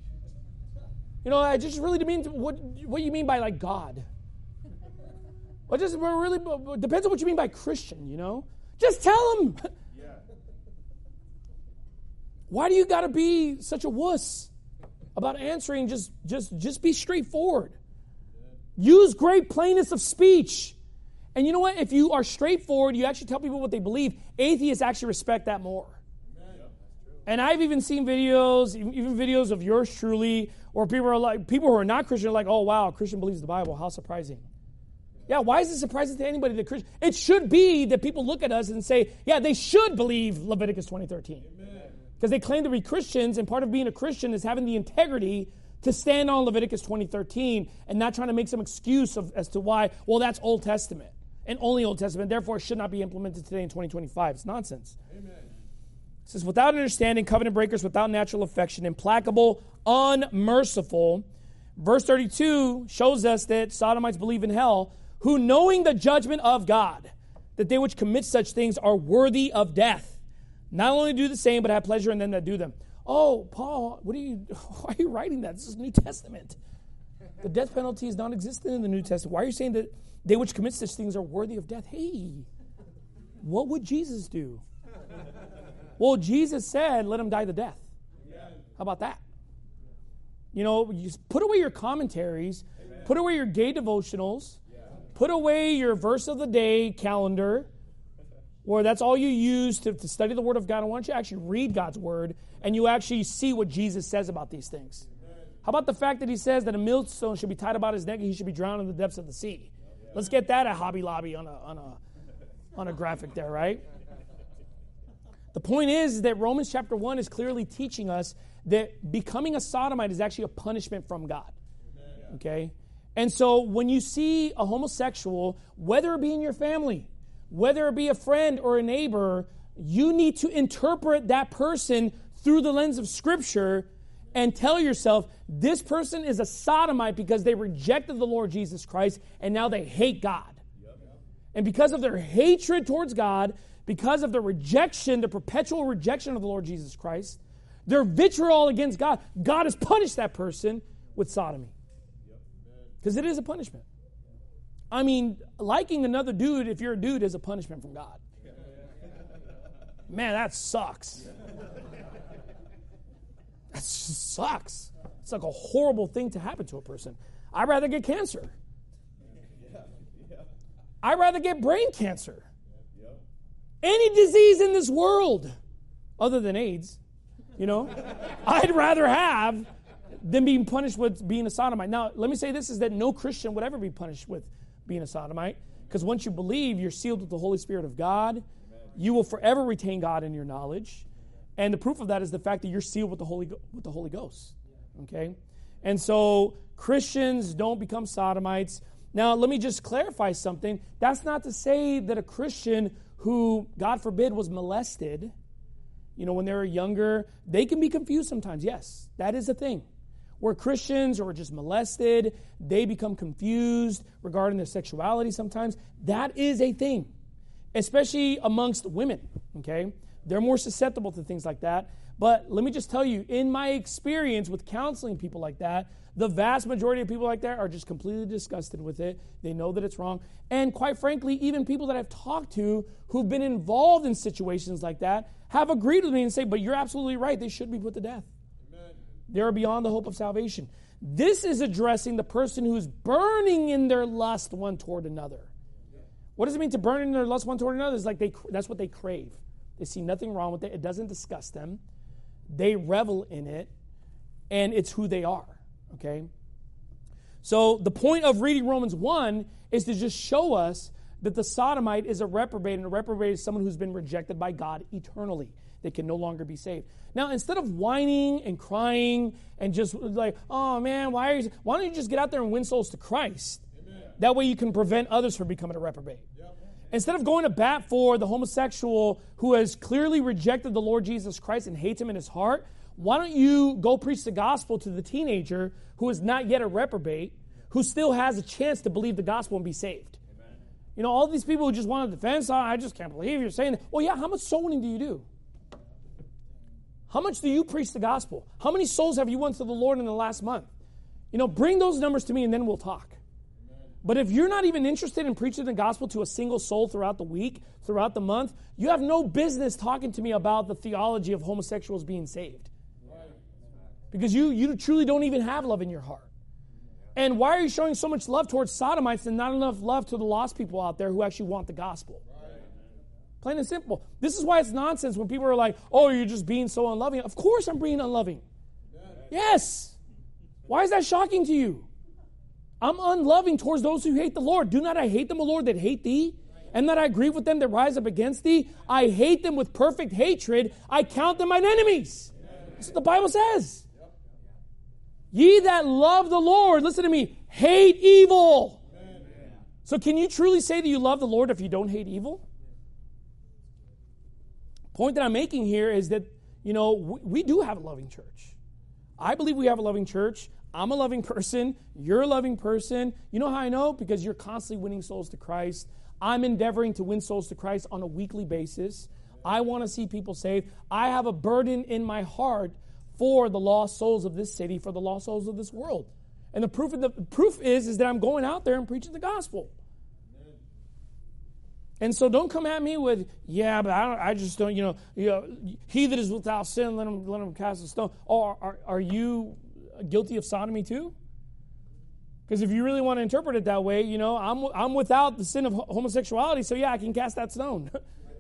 You know, it just really means what, what you mean by, like, God. Well, just really depends on what you mean by Christian, you know? Just tell them. Yeah. Why do you got to be such a wuss about answering? Just, just, just be straightforward. Yeah. Use great plainness of speech. And you know what? If you are straightforward, you actually tell people what they believe, atheists actually respect that more. Yeah. And I've even seen videos, even videos of yours truly, or people are like, people who are not Christian are like, oh, wow, a Christian believes the Bible. How surprising. Yeah, why is it surprising to anybody that Christian? It should be that people look at us and say, yeah, they should believe Leviticus twenty thirteen. Because they claim to be Christians, and part of being a Christian is having the integrity to stand on Leviticus twenty thirteen and not trying to make some excuse of, as to why, well, that's Old Testament and only Old Testament, therefore it should not be implemented today in twenty twenty-five. It's nonsense. Amen. It says, without understanding, covenant breakers, without natural affection, implacable, unmerciful. Verse thirty-two shows us that sodomites believe in hell, who knowing the judgment of God, that they which commit such things are worthy of death, not only do the same, but have pleasure in them that do them. Oh, Paul, what are you, why are you writing that? This is New Testament. The death penalty is non-existent in the New Testament. Why are you saying that they which commit such things are worthy of death? Hey, what would Jesus do? Well, Jesus said, let him die the death. How about that? You know, you put away your commentaries, Amen. Put away your gay devotionals. Put away your verse of the day calendar, where that's all you use to, to study the Word of God. I want you to actually read God's Word, and you actually see what Jesus says about these things. How about the fact that he says that a millstone should be tied about his neck and he should be drowned in the depths of the sea? Let's get that at Hobby Lobby on a on a on a graphic there, right? The point is that Romans chapter one is clearly teaching us that becoming a sodomite is actually a punishment from God. Okay? And so when you see a homosexual, whether it be in your family, whether it be a friend or a neighbor, you need to interpret that person through the lens of Scripture and tell yourself, this person is a sodomite because they rejected the Lord Jesus Christ and now they hate God. And because of their hatred towards God, because of their rejection, the perpetual rejection of the Lord Jesus Christ, their vitriol against God, God has punished that person with sodomy. Because it is a punishment. I mean, liking another dude, if you're a dude, is a punishment from God. Man, that sucks. That just sucks. It's like a horrible thing to happen to a person. I'd rather get cancer. I'd rather get brain cancer. Any disease in this world, other than AIDS, you know, I'd rather have than being punished with being a sodomite. Now, let me say this, is that no Christian would ever be punished with being a sodomite, because once you believe, you're sealed with the Holy Spirit of God. You will forever retain God in your knowledge. And the proof of that is the fact that you're sealed with the Holy with the Holy Ghost. Okay? And so Christians don't become sodomites. Now, let me just clarify something. That's not to say that a Christian who, God forbid, was molested, you know, when they were younger, they can be confused sometimes. Yes, that is a thing. Where Christians or just molested, they become confused regarding their sexuality sometimes. That is a thing, especially amongst women, okay? They're more susceptible to things like that. But let me just tell you, in my experience with counseling people like that, the vast majority of people like that are just completely disgusted with it. They know that it's wrong. And quite frankly, even people that I've talked to who've been involved in situations like that have agreed with me and say, but you're absolutely right, they should be put to death. Amen. They are beyond the hope of salvation. This is addressing the person who's burning in their lust one toward another. What does it mean to burn in their lust one toward another? It's like they, that's what they crave. They see nothing wrong with it. It doesn't disgust them. They revel in it, and it's who they are, okay? So the point of reading Romans one is to just show us that the sodomite is a reprobate, and a reprobate is someone who's been rejected by God eternally. They can no longer be saved. Now, instead of whining and crying and just like, oh, man, why, are you, why don't you just get out there and win souls to Christ? Amen. That way you can prevent others from becoming a reprobate. Yep. Instead of going to bat for the homosexual who has clearly rejected the Lord Jesus Christ and hates him in his heart, why don't you go preach the gospel to the teenager who is not yet a reprobate, who still has a chance to believe the gospel and be saved? Amen. You know, all these people who just want to defend, oh, I just can't believe you're saying that. Well, yeah, how much soul winning do you do? How much do you preach the gospel? How many souls have you won to the Lord in the last month? You know, bring those numbers to me and then we'll talk. But if you're not even interested in preaching the gospel to a single soul throughout the week, throughout the month, you have no business talking to me about the theology of homosexuals being saved. Because you, you truly don't even have love in your heart. And why are you showing so much love towards sodomites and not enough love to the lost people out there who actually want the gospel? Plain and simple. This is why it's nonsense when people are like, oh, you're just being so unloving. Of course I'm being unloving. Yes. Why is that shocking to you? I'm unloving towards those who hate the Lord. Do not I hate them, O Lord, that hate thee? And that I grieve with them that rise up against thee? I hate them with perfect hatred. I count them mine enemies. That's what the Bible says. Ye that love the Lord, listen to me, hate evil. So can you truly say that you love the Lord if you don't hate evil? Point that I'm making here is that, you know, we, we do have a loving church. I believe we have a loving church. I'm a loving person. You're a loving person. You know how I know? Because you're constantly winning souls to Christ. I'm endeavoring to win souls to Christ on a weekly basis. I want to see people saved. I have a burden in my heart for the lost souls of this city, for the lost souls of this world. And the proof, of the proof is, is that I'm going out there and preaching the gospel. And so don't come at me with, yeah, but I, don't, I just don't, you know, you know, he that is without sin, let him, let him cast a stone. Oh, are, are you guilty of sodomy too? Because if you really want to interpret it that way, you know, I'm I'm without the sin of homosexuality, so yeah, I can cast that stone.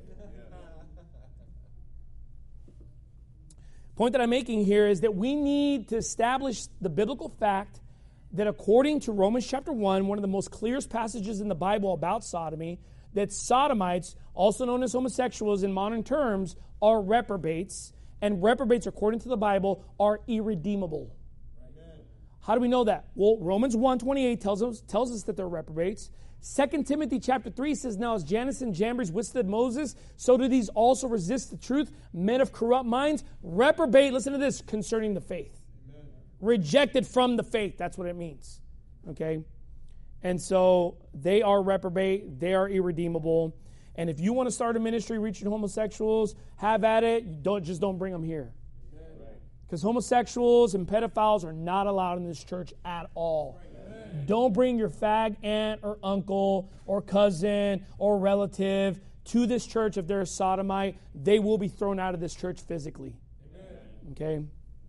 Point that I'm making here is that we need to establish the biblical fact that according to Romans chapter one, one of the most clearest passages in the Bible about sodomy, that sodomites, also known as homosexuals in modern terms, are reprobates, and reprobates, according to the Bible, are irredeemable. Amen. How do we know that? Well, Romans one twenty-eight tells us, tells us that they're reprobates. Second Timothy chapter three says, now as Jannes and Jambres withstood Moses, so do these also resist the truth, men of corrupt minds, reprobate, listen to this, concerning the faith. Amen. Rejected from the faith, that's what it means. Okay? And so they are reprobate, they are irredeemable. And if you want to start a ministry reaching homosexuals, have at it. Don't just don't bring them here. Because homosexuals and pedophiles are not allowed in this church at all. Amen. Don't bring your fag aunt or uncle or cousin or relative to this church if they're a sodomite. They will be thrown out of this church physically. Amen. Okay?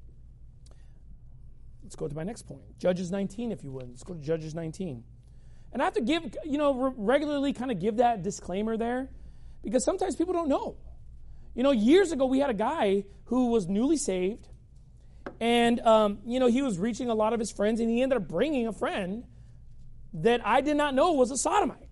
Let's go to my next point. Judges nineteen, if you would. Let's go to Judges nineteen. And I have to give, you know, regularly kind of give that disclaimer there because sometimes people don't know. You know, years ago we had a guy who was newly saved. And, um, you know, he was reaching a lot of his friends, and he ended up bringing a friend that I did not know was a sodomite.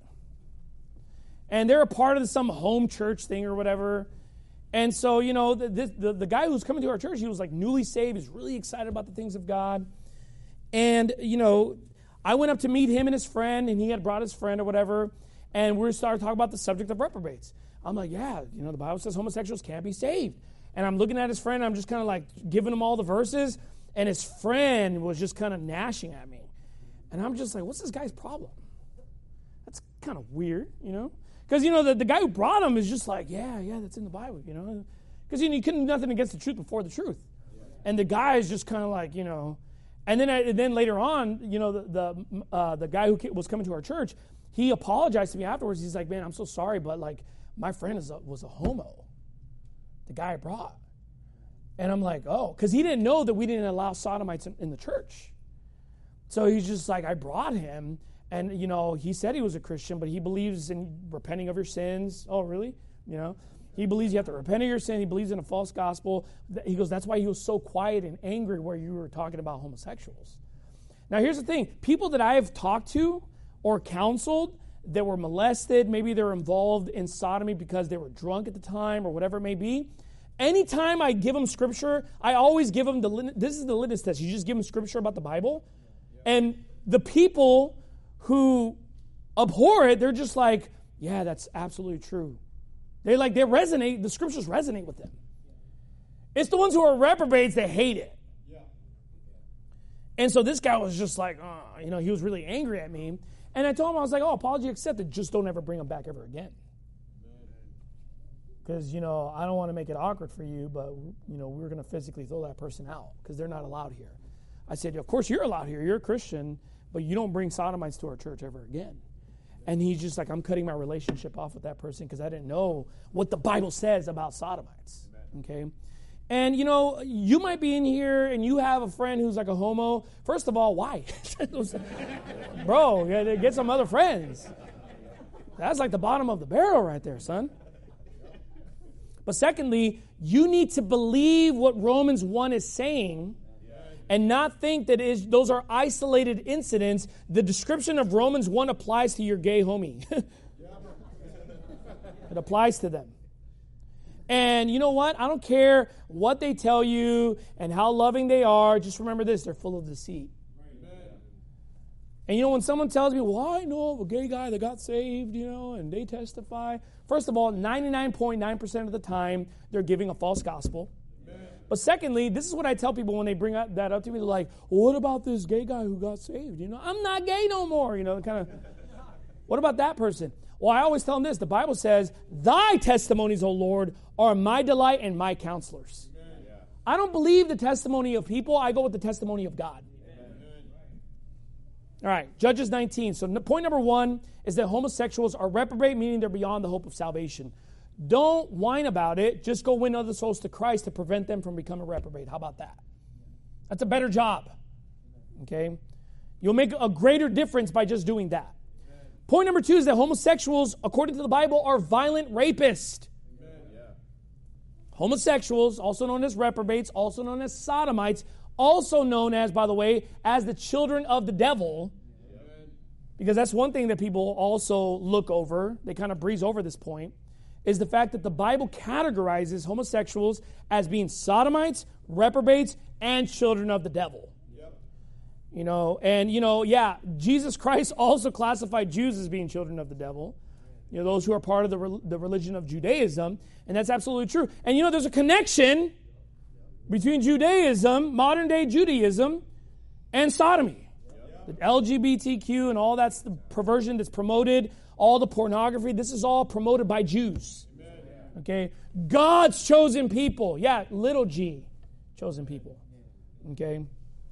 And they're a part of some home church thing or whatever. And so, you know, the, the, the guy who was coming to our church, he was like newly saved. He's really excited about the things of God. And, you know, I went up to meet him and his friend, and he had brought his friend or whatever. And we started talking about the subject of reprobates. I'm like, yeah, you know, the Bible says homosexuals can't be saved. And I'm looking at his friend, and I'm just kind of like giving him all the verses, and his friend was just kind of gnashing at me. And I'm just like, what's this guy's problem? That's kind of weird, you know? Because, you know, the, the guy who brought him is just like, yeah, yeah, that's in the Bible, you know? Because, you know, you couldn't do nothing against the truth before the truth. And the guy is just kind of like, you know, and then I, and then later on, you know, the the, uh, the guy who was coming to our church, he apologized to me afterwards. He's like, man, I'm so sorry, but, like, my friend is a, was a homo. The guy I brought. And I'm like, oh, because he didn't know that we didn't allow sodomites in, in the church. So he's just like, I brought him, and, you know, he said he was a Christian, but he believes in repenting of your sins. Oh, really? You know, he believes you have to repent of your sin. He believes in a false gospel. He goes, that's why he was so quiet and angry where you were talking about homosexuals. Now, here's the thing. People that I have talked to or counseled that were molested, maybe they were involved in sodomy because they were drunk at the time or whatever it may be. Anytime I give them scripture, I always give them the, this is the litmus test. You just give them scripture about the Bible. And the people who abhor it, they're just like, yeah, that's absolutely true. They like, they resonate, the scriptures resonate with them. It's the ones who are reprobates that hate it. And so this guy was just like, oh, you know, he was really angry at me. And I told him, I was like, oh, apology accepted. Just don't ever bring him back ever again. Because, you know, I don't want to make it awkward for you, but, you know, we're going to physically throw that person out because they're not allowed here. I said, of course you're allowed here. You're a Christian, but you don't bring sodomites to our church ever again. And he's just like, I'm cutting my relationship off with that person because I didn't know what the Bible says about sodomites. Okay? And, you know, you might be in here and you have a friend who's like a homo. First of all, why? Bro, get some other friends. That's like the bottom of the barrel right there, son. But secondly, you need to believe what Romans one is saying and not think that it is, those are isolated incidents. The description of Romans one applies to your gay homie. It applies to them. And you know what? I don't care what they tell you and how loving they are. Just remember this, they're full of deceit. And you know, when someone tells me, well, I know of a gay guy that got saved, you know, and they testify. First of all, ninety-nine point nine percent of the time, they're giving a false gospel. Amen. But secondly, this is what I tell people when they bring that up to me. They're like, well, what about this gay guy who got saved? You know, I'm not gay no more. You know, kind of, what about that person? Well, I always tell them this. The Bible says, thy testimonies, O Lord, are my delight and my counselors. Amen. I don't believe the testimony of people. I go with the testimony of God. All right, Judges nineteen. So point number one is that homosexuals are reprobate, meaning they're beyond the hope of salvation. Don't whine about it. Just go win other souls to Christ to prevent them from becoming reprobate. How about that? That's a better job. Okay? You'll make a greater difference by just doing that. Amen. Point number two is that homosexuals, according to the Bible, are violent rapists. Amen. Yeah. Homosexuals, also known as reprobates, also known as sodomites, also known as, by the way, as the children of the devil. Amen. Because that's one thing that people also look over. They kind of breeze over this point, is the fact that the Bible categorizes homosexuals as being sodomites, reprobates, and children of the devil. You know, and, you know, yeah, Jesus Christ also classified Jews as being children of the devil. You know, those who are part of the, re- the religion of Judaism. And that's absolutely true. And, you know, there's a connection between Judaism, modern day Judaism, and sodomy. The L G B T Q and all that's the perversion that's promoted, all the pornography, this is all promoted by Jews. Okay? God's chosen people. Yeah, little g, chosen people. Okay?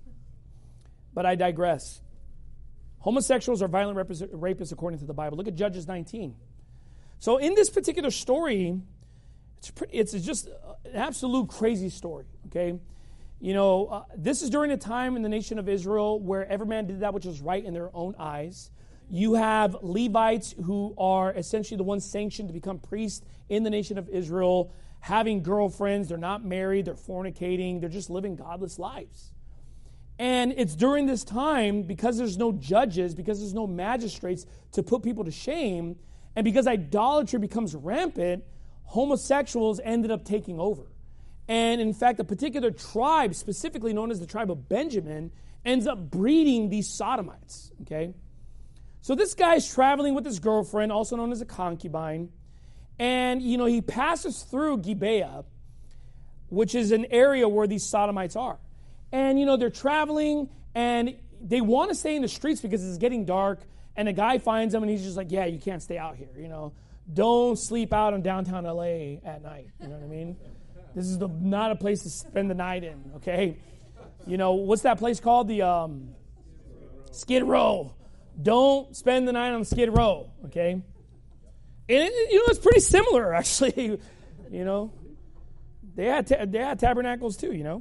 But I digress. Homosexuals are violent rapists according to the Bible. Look at Judges nineteen. So in this particular story, it's, pretty, it's just an absolute crazy story, okay? You know, uh, this is during a time in the nation of Israel where every man did that which was right in their own eyes. You have Levites who are essentially the ones sanctioned to become priests in the nation of Israel, having girlfriends. They're not married. They're fornicating. They're just living godless lives. And it's during this time, because there's no judges, because there's no magistrates to put people to shame, and because idolatry becomes rampant, homosexuals ended up taking over. And in fact, a particular tribe, specifically known as the tribe of Benjamin, ends up breeding these sodomites. Okay? So this guy's traveling with his girlfriend, also known as a concubine, and, you know, he passes through Gibeah, which is an area where these sodomites are. And, you know, they're traveling, and they want to stay in the streets because it's getting dark, and a guy finds them, and he's just like, yeah, you can't stay out here, you know. Don't sleep out in downtown L A at night, you know what I mean? This is the, not a place to spend the night in, okay? You know, what's that place called? The um, Skid Row. Don't spend the night on Skid Row, okay? And, it, you know, it's pretty similar, actually, you know. They had, ta- they had tabernacles, too, you know.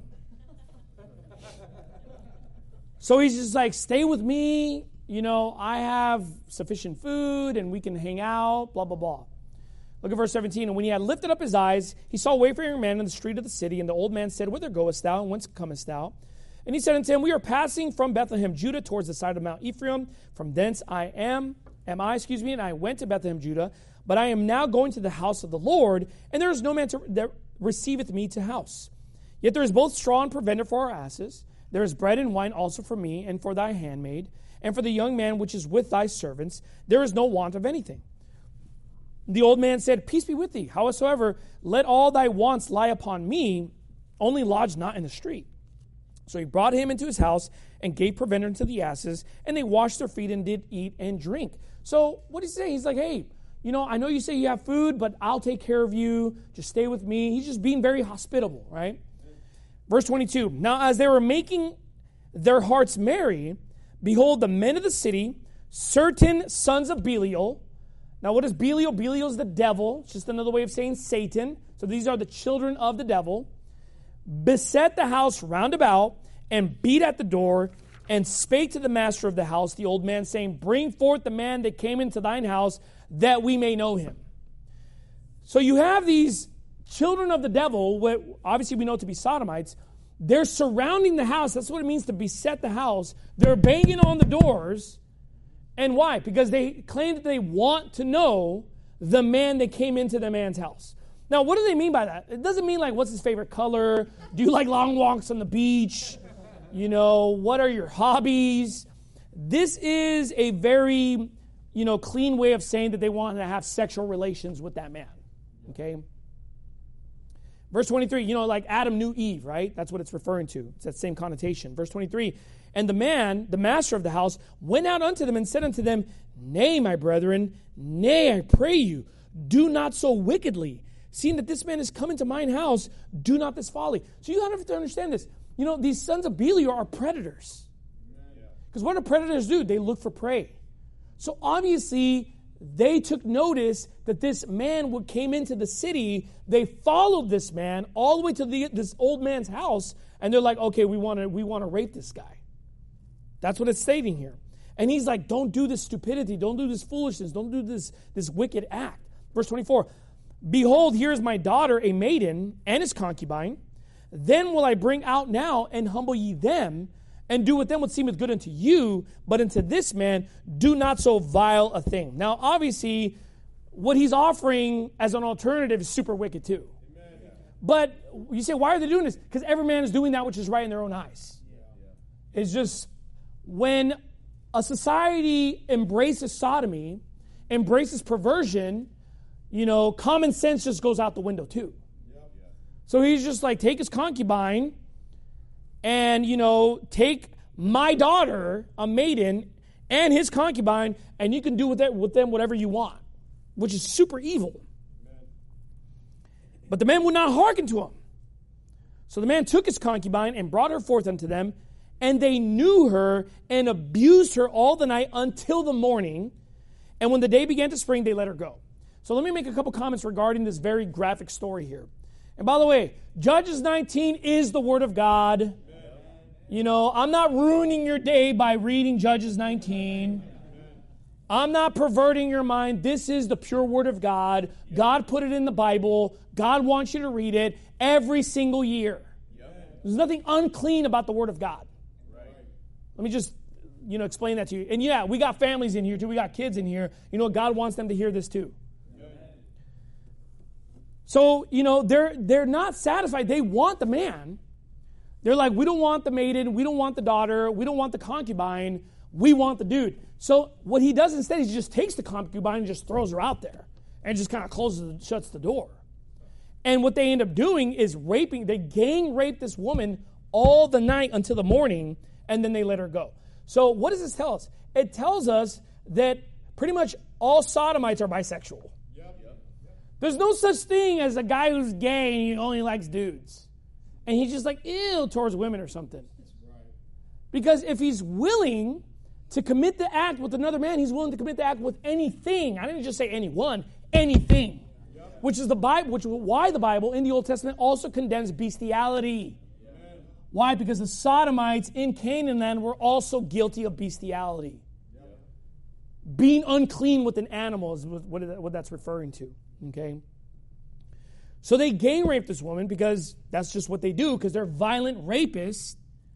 So he's just like, stay with me, you know, I have sufficient food and we can hang out, blah, blah, blah. Look at verse seventeen. And when he had lifted up his eyes, he saw a wayfaring man in the street of the city. And the old man said, whither goest thou, and whence comest thou? And he said unto him, we are passing from Bethlehem, Judah, towards the side of Mount Ephraim. From thence I am, am I, excuse me, and I went to Bethlehem, Judah. But I am now going to the house of the Lord, and there is no man to, that receiveth me to house. Yet there is both straw and provender for our asses. There is bread and wine also for me, and for thy handmaid, and for the young man which is with thy servants. There is no want of anything. The old man said, peace be with thee. Howsoever, let all thy wants lie upon me, only lodge not in the street. So he brought him into his house, and gave provender unto the asses, and they washed their feet, and did eat and drink. So what did he say? He's like, hey, you know, I know you say you have food, but I'll take care of you. Just stay with me. He's just being very hospitable, right? Verse twenty-two, now as they were making their hearts merry, behold, the men of the city, certain sons of Belial. Now what is Belial? Belial is the devil. It's just another way of saying Satan. So these are the children of the devil. Beset the house round about, and beat at the door, and spake to the master of the house, the old man, saying, bring forth the man that came into thine house, that we may know him. So you have these children of the devil, what obviously we know to be sodomites. They're surrounding the house. That's what it means to beset the house. They're banging on the doors. And why? Because they claim that they want to know the man that came into the man's house. Now, what do they mean by that? It doesn't mean like, what's his favorite color? Do you like long walks on the beach? You know, what are your hobbies? This is a very, you know, clean way of saying that they want to have sexual relations with that man. Okay? Verse twenty-three, you know, like Adam knew Eve, right? That's what it's referring to. It's that same connotation. Verse twenty-three, and the man, the master of the house, went out unto them and said unto them, nay, my brethren, nay, I pray you, do not so wickedly. Seeing that this man is come into mine house, do not this folly. So you have to understand this. You know, these sons of Belial are predators. Because what do predators do? They look for prey. So obviously, they took notice that this man came into the city. They followed this man all the way to the, this old man's house, and they're like, okay, we want to we want to rape this guy. That's what it's stating here. And he's like, don't do this stupidity. Don't do this foolishness. Don't do this, this wicked act. Verse twenty-four, behold, here is my daughter, a maiden, and his concubine. Then will I bring out now and humble ye them, and do with them what seemeth good unto you, but unto this man do not so vile a thing. Now, obviously, what he's offering as an alternative is super wicked too. Amen. But you say, why are they doing this? Because every man is doing that which is right in their own eyes. Yeah. It's just when a society embraces sodomy, embraces perversion, you know, common sense just goes out the window too. Yep. So he's just like, take his concubine and, you know, take my daughter, a maiden, and his concubine, and you can do with, that, with them whatever you want, which is super evil. Amen. But the man would not hearken to him. So the man took his concubine and brought her forth unto them, and they knew her and abused her all the night until the morning. And when the day began to spring, they let her go. So let me make a couple comments regarding this very graphic story here. And by the way, Judges nineteen is the Word of God. Amen. You know, I'm not ruining your day by reading Judges nineteen. I'm not perverting your mind. This is the pure Word of God. God put it in the Bible. God wants you to read it every single year. There's nothing unclean about the Word of God. Let me just, you know, explain that to you. And yeah, we got families in here too. We got kids in here. You know, God wants them to hear this too. So, you know, they're they're not satisfied. They want the man. They're like, we don't want the maiden. We don't want the daughter. We don't want the concubine. We want the dude. So what he does instead is he just takes the concubine and just throws her out there and just kind of closes and shuts the door. And what they end up doing is raping. They gang rape this woman all the night until the morning, and then they let her go. So what does this tell us? It tells us that pretty much all sodomites are bisexual. There's no such thing as a guy who's gay and he only likes dudes. And he's just like, ew, towards women or something. Because if he's willing to commit the act with another man, he's willing to commit the act with anything. I didn't just say anyone, anything. Which is the Bible, which is why the Bible in the Old Testament also condemns bestiality. Why? Because the Sodomites in Canaan land were also guilty of bestiality. Being unclean with an animal is what that's referring to. Okay? So they gang rape this woman because that's just what they do, because they're violent rapists.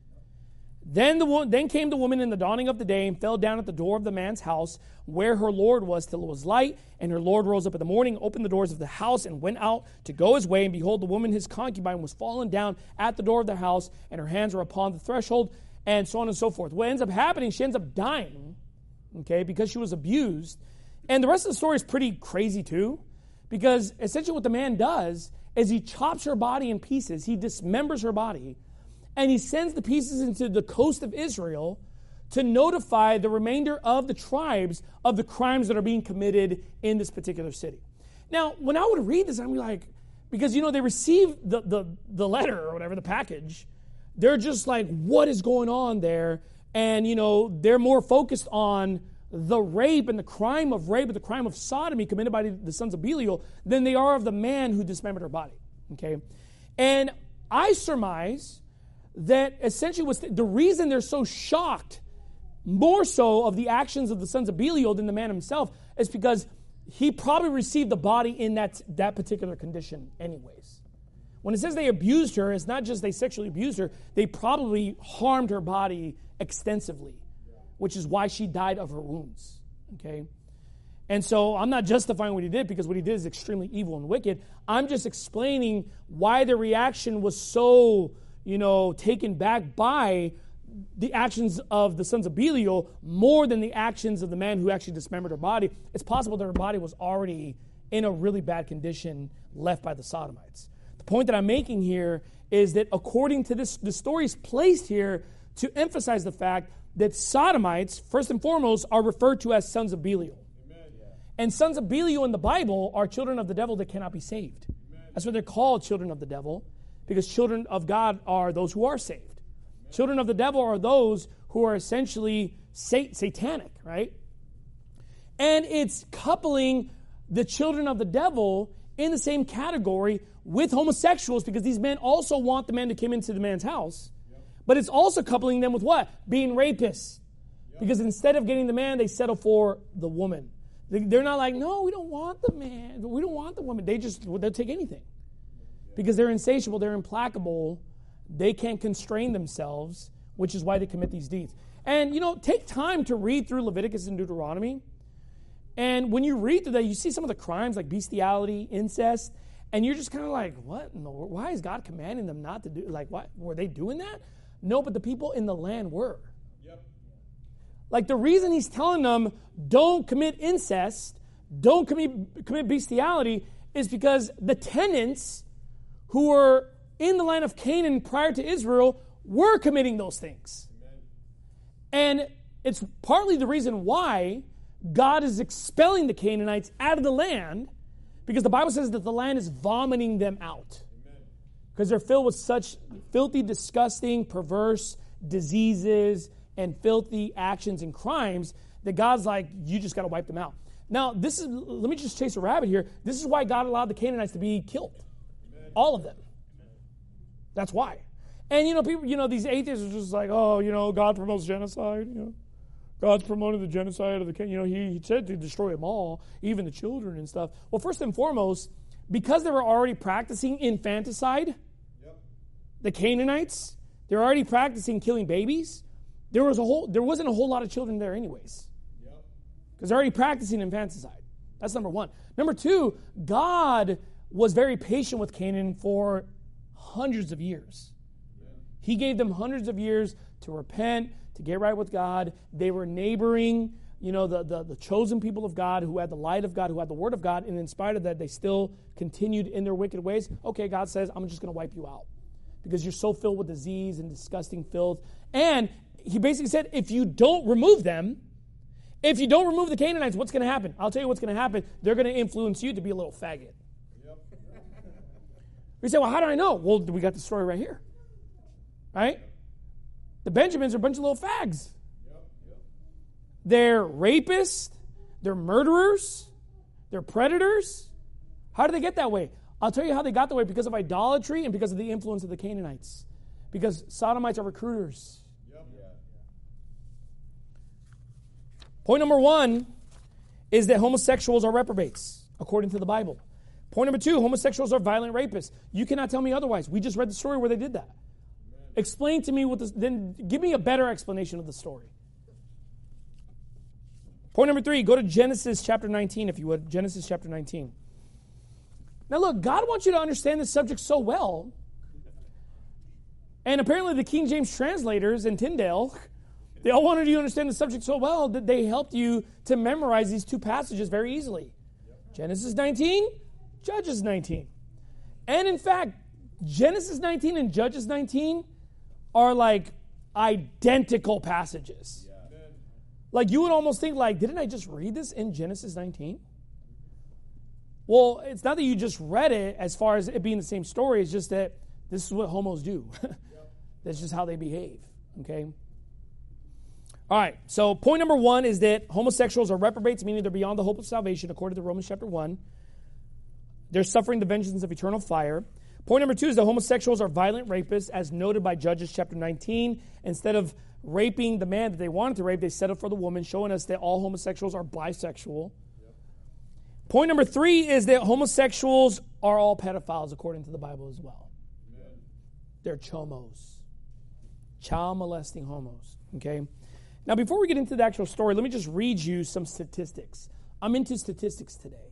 Then the then came the woman in the dawning of the day and fell down at the door of the man's house where her Lord was till it was light. And her Lord rose up in the morning, opened the doors of the house, and went out to go his way. And behold, the woman, his concubine, was fallen down at the door of the house, and her hands were upon the threshold, and so on and so forth. What ends up happening, she ends up dying, okay, because she was abused. And the rest of the story is pretty crazy too, because essentially what the man does is he chops her body in pieces. He dismembers her body, and he sends the pieces into the coast of Israel to notify the remainder of the tribes of the crimes that are being committed in this particular city. Now, when I would read this, I'd be like, because, you know, they receive the, the, the letter or whatever, the package. They're just like, what is going on there? And, you know, they're more focused on the rape and the crime of rape and the crime of sodomy committed by the sons of Belial than they are of the man who dismembered her body. Okay? And I surmise that essentially was the reason they're so shocked, more so of the actions of the sons of Belial than the man himself, is because he probably received the body in that, that particular condition anyways. When it says they abused her, it's not just they sexually abused her, they probably harmed her body extensively, which is why she died of her wounds. Okay? And so I'm not justifying what he did, because what he did is extremely evil and wicked. I'm just explaining why the reaction was so, you know, taken back by the actions of the sons of Belial more than the actions of the man who actually dismembered her body. It's possible that her body was already in a really bad condition left by the Sodomites. The point that I'm making here is that according to this, the story is placed here to emphasize the fact that Sodomites, first and foremost, are referred to as sons of Belial. Amen. And sons of Belial in the Bible are children of the devil that cannot be saved. Amen. That's why they're called children of the devil, because children of God are those who are saved. Amen. Children of the devil are those who are essentially sat- satanic, right? And it's coupling the children of the devil in the same category with homosexuals, because these men also want the man to come into the man's house. Yep. But it's also coupling them with what? Being rapists. Because instead of getting the man, they settle for the woman. They're not like, no, we don't want the man. We don't want the woman. They just, they'll take anything. Because they're insatiable. They're implacable. They can't constrain themselves, which is why they commit these deeds. And, you know, take time to read through Leviticus and Deuteronomy. And when you read through that, you see some of the crimes like bestiality, incest, and you're just kind of like, what in the world? Why is God commanding them not to do, like, what? Were they doing that? No, but the people in the land were. Yep. Like, the reason he's telling them, don't commit incest, don't commit, commit bestiality, is because the tenants who were in the land of Canaan prior to Israel were committing those things. And it's partly the reason why God is expelling the Canaanites out of the land, because the Bible says that the land is vomiting them out. Because they're filled with such filthy, disgusting, perverse diseases and filthy actions and crimes that God's like, you just got to wipe them out. Now, this is, let me just chase a rabbit here. This is why God allowed the Canaanites to be killed. All of them. That's why. And, you know, people, you know, these atheists are just like, oh, you know, God promotes genocide. You know, God's promoted the genocide of the king. You know, he, he said to destroy them all, even the children and stuff. Well, first and foremost, because they were already practicing infanticide, yep. the Canaanites, they're already practicing killing babies. There was a whole, there wasn't a whole lot of children there anyways. Because yep. they're already practicing infanticide. That's number one. Number two, God was very patient with Canaan for hundreds of years. He gave them hundreds of years to repent, to get right with God. They were neighboring, you know, the, the, the chosen people of God who had the light of God, who had the word of God, and in spite of that, they still continued in their wicked ways. Okay, God says, I'm just going to wipe you out because you're so filled with disease and disgusting filth. And he basically said, if you don't remove them, if you don't remove the Canaanites, what's going to happen? I'll tell you what's going to happen. They're going to influence you to be a little faggot. Yep. We say, well, how do I know? Well, we got the story right here. Right? The Benjamins are a bunch of little fags. Yep, yep. They're rapists. They're murderers. They're predators. How did they get that way? I'll tell you how they got that way, because of idolatry and because of the influence of the Canaanites. Because Sodomites are recruiters. Yep. Point number one is that homosexuals are reprobates, according to the Bible. Point number two, homosexuals are violent rapists. You cannot tell me otherwise. We just read the story where they did that. Explain to me what this, then give me a better explanation of the story. Point number three, go to Genesis chapter nineteen, if you would. Genesis chapter nineteen. Now look, God wants you to understand this subject so well. And apparently the King James translators in Tyndale, they all wanted you to understand the subject so well that they helped you to memorize these two passages very easily. Genesis nineteen, Judges nineteen. And in fact, Genesis nineteen and Judges nineteen are like identical passages. Yeah. Like you would almost think like, didn't I just read this in Genesis nineteen? Well, it's not that you just read it as far as it being the same story. It's just that this is what homos do. That's just how they behave. Okay? All right. So point number one is that homosexuals are reprobates, meaning they're beyond the hope of salvation, according to Romans chapter one. They're suffering the vengeance of eternal fire. Point number two is that homosexuals are violent rapists, as noted by Judges chapter nineteen. Instead of raping the man that they wanted to rape, they settled for the woman, showing us that all homosexuals are bisexual. Yep. Point number three is that homosexuals are all pedophiles, according to the Bible as well. Amen. They're chomos, child molesting homos. Okay. Now, before we get into the actual story, let me just read you some statistics. I'm into statistics today.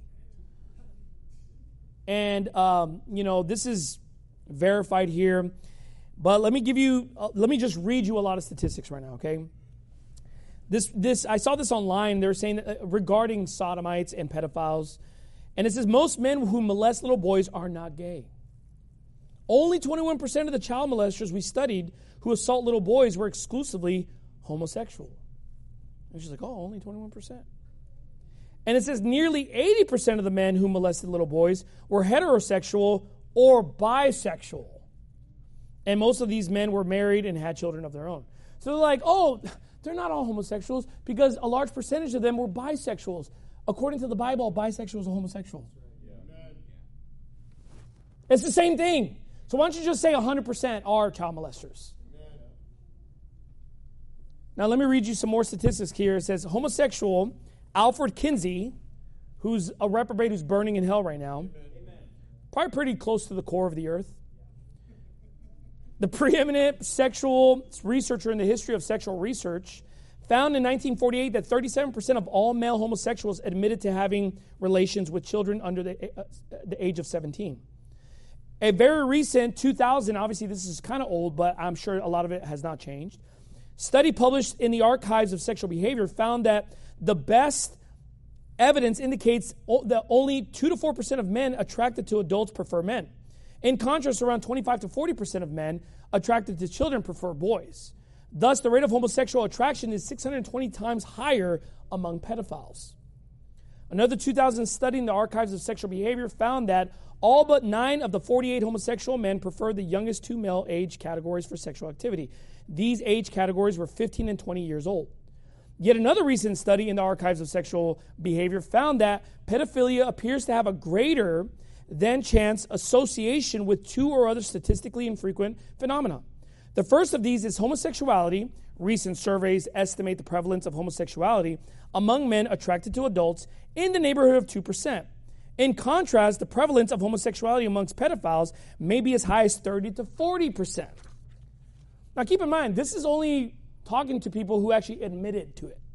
And, um, you know, this is verified here. But let me give you, uh, let me just read you a lot of statistics right now, okay? This, this, I saw this online. They were saying uh, regarding sodomites and pedophiles. And it says most men who molest little boys are not gay. Only twenty-one percent of the child molesters we studied who assault little boys were exclusively homosexual. And she's like, oh, only twenty-one percent. And it says nearly eighty percent of the men who molested little boys were heterosexual or bisexual. And most of these men were married and had children of their own. So they're like, oh, they're not all homosexuals because a large percentage of them were bisexuals. According to the Bible, bisexuals are homosexuals. It's the same thing. So why don't you just say one hundred percent are child molesters? Now, let me read you some more statistics here. It says homosexual Alfred Kinsey, who's a reprobate who's burning in hell right now, Amen. Probably pretty close to the core of the earth. The preeminent sexual researcher in the history of sexual research found in nineteen forty-eight that thirty-seven percent of all male homosexuals admitted to having relations with children under the, uh, the age of seventeen. A very recent two thousand, obviously this is kind of old, but I'm sure a lot of it has not changed, study published in the Archives of Sexual Behavior found that the best evidence indicates that only two to four percent of men attracted to adults prefer men. In contrast, around twenty-five to forty percent of men attracted to children prefer boys. Thus, the rate of homosexual attraction is six hundred twenty times higher among pedophiles. Another two thousand study in the Archives of Sexual Behavior found that all but nine of the forty-eight homosexual men preferred the youngest two male age categories for sexual activity. These age categories were fifteen and twenty years old. Yet another recent study in the Archives of Sexual Behavior found that pedophilia appears to have a greater than chance association with two or other statistically infrequent phenomena. The first of these is homosexuality. Recent surveys estimate the prevalence of homosexuality among men attracted to adults in the neighborhood of two percent. In contrast, the prevalence of homosexuality amongst pedophiles may be as high as thirty to forty percent. Now keep in mind, this is only talking to people who actually admitted to it.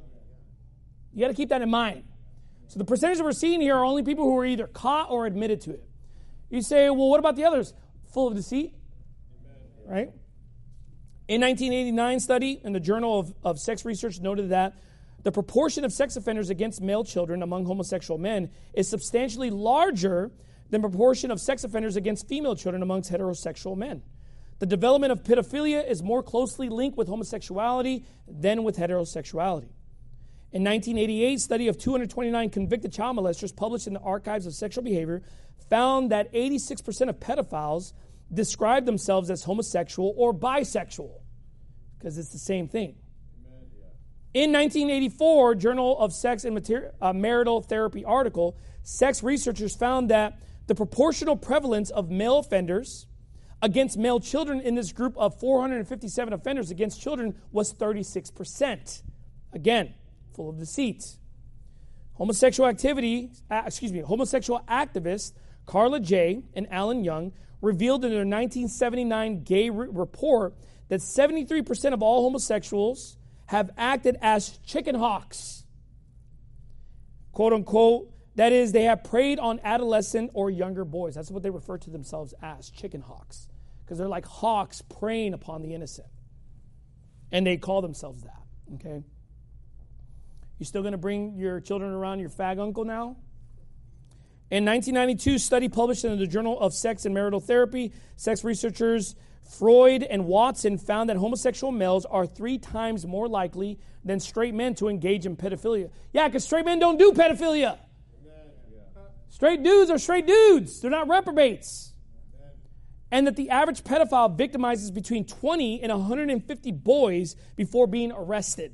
You got to keep that in mind. So the percentage that we're seeing here are only people who are either caught or admitted to it. You say, well, what about the others? Full of deceit, right? In nineteen eighty-nine study in the Journal of, of Sex Research noted that the proportion of sex offenders against male children among homosexual men is substantially larger than the proportion of sex offenders against female children amongst heterosexual men. The development of pedophilia is more closely linked with homosexuality than with heterosexuality. In nineteen eighty-eight, a study of two hundred twenty-nine convicted child molesters published in the Archives of Sexual Behavior found that eighty-six percent of pedophiles described themselves as homosexual or bisexual, because it's the same thing. In nineteen eighty-four, Journal of Sex and Mater- uh, Marital Therapy article, sex researchers found that the proportional prevalence of male offenders against male children in this group of four hundred fifty-seven offenders against children was thirty-six percent. Again, full of deceit. Homosexual activity, uh, excuse me, homosexual activists Carla Jay and Alan Young revealed in their nineteen seventy-nine gay re- report that seventy-three percent of all homosexuals have acted as chicken hawks. Quote unquote, that is, they have preyed on adolescent or younger boys. That's what they refer to themselves as, chicken hawks. Because they're like hawks preying upon the innocent. And they call themselves that, okay? You still going to bring your children around your fag uncle now? In nineteen ninety-two, a study published in the Journal of Sex and Marital Therapy, sex researchers Freud and Watson found that homosexual males are three times more likely than straight men to engage in pedophilia. Yeah, because straight men don't do pedophilia. Straight dudes are straight dudes. They're not reprobates. And that the average pedophile victimizes between twenty and one hundred fifty boys before being arrested.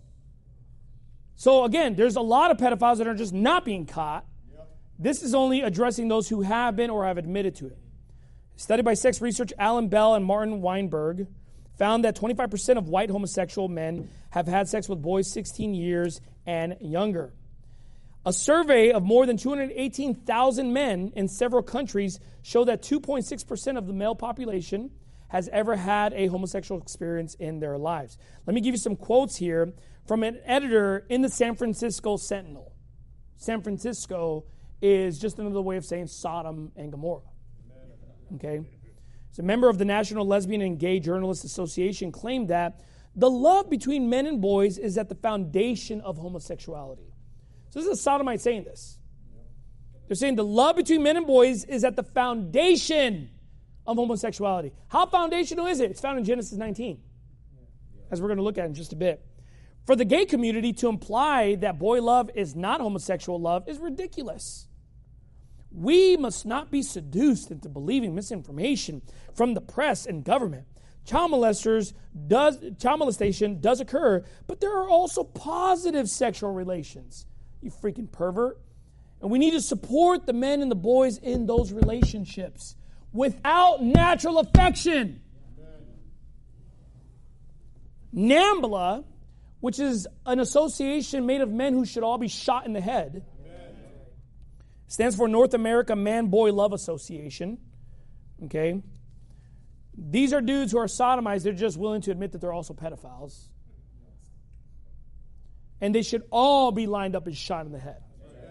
So again, there's a lot of pedophiles that are just not being caught. This is only addressing those who have been or have admitted to it. A study by sex research Alan Bell and Martin Weinberg found that twenty-five percent of white homosexual men have had sex with boys sixteen years and younger. A survey of more than two hundred eighteen thousand men in several countries showed that two point six percent of the male population has ever had a homosexual experience in their lives. Let me give you some quotes here from an editor in the San Francisco Sentinel. San Francisco is just another way of saying Sodom and Gomorrah. Okay? So a member of the National Lesbian and Gay Journalists Association claimed that the love between men and boys is at the foundation of homosexuality. So this is a Sodomite saying this. They're saying the love between men and boys is at the foundation of homosexuality. How foundational is it? It's found in Genesis nineteen, as we're going to look at in just a bit. For the gay community to imply that boy love is not homosexual love is ridiculous. We must not be seduced into believing misinformation from the press and government. Child molesters does child molestation does occur, but there are also positive sexual relations. You freaking pervert. And we need to support the men and the boys in those relationships without natural affection. NAMBLA, which is an association made of men who should all be shot in the head, stands for North America Man-Boy Love Association. Okay? These are dudes who are sodomized. They're just willing to admit that they're also pedophiles. And they should all be lined up and shot in the head.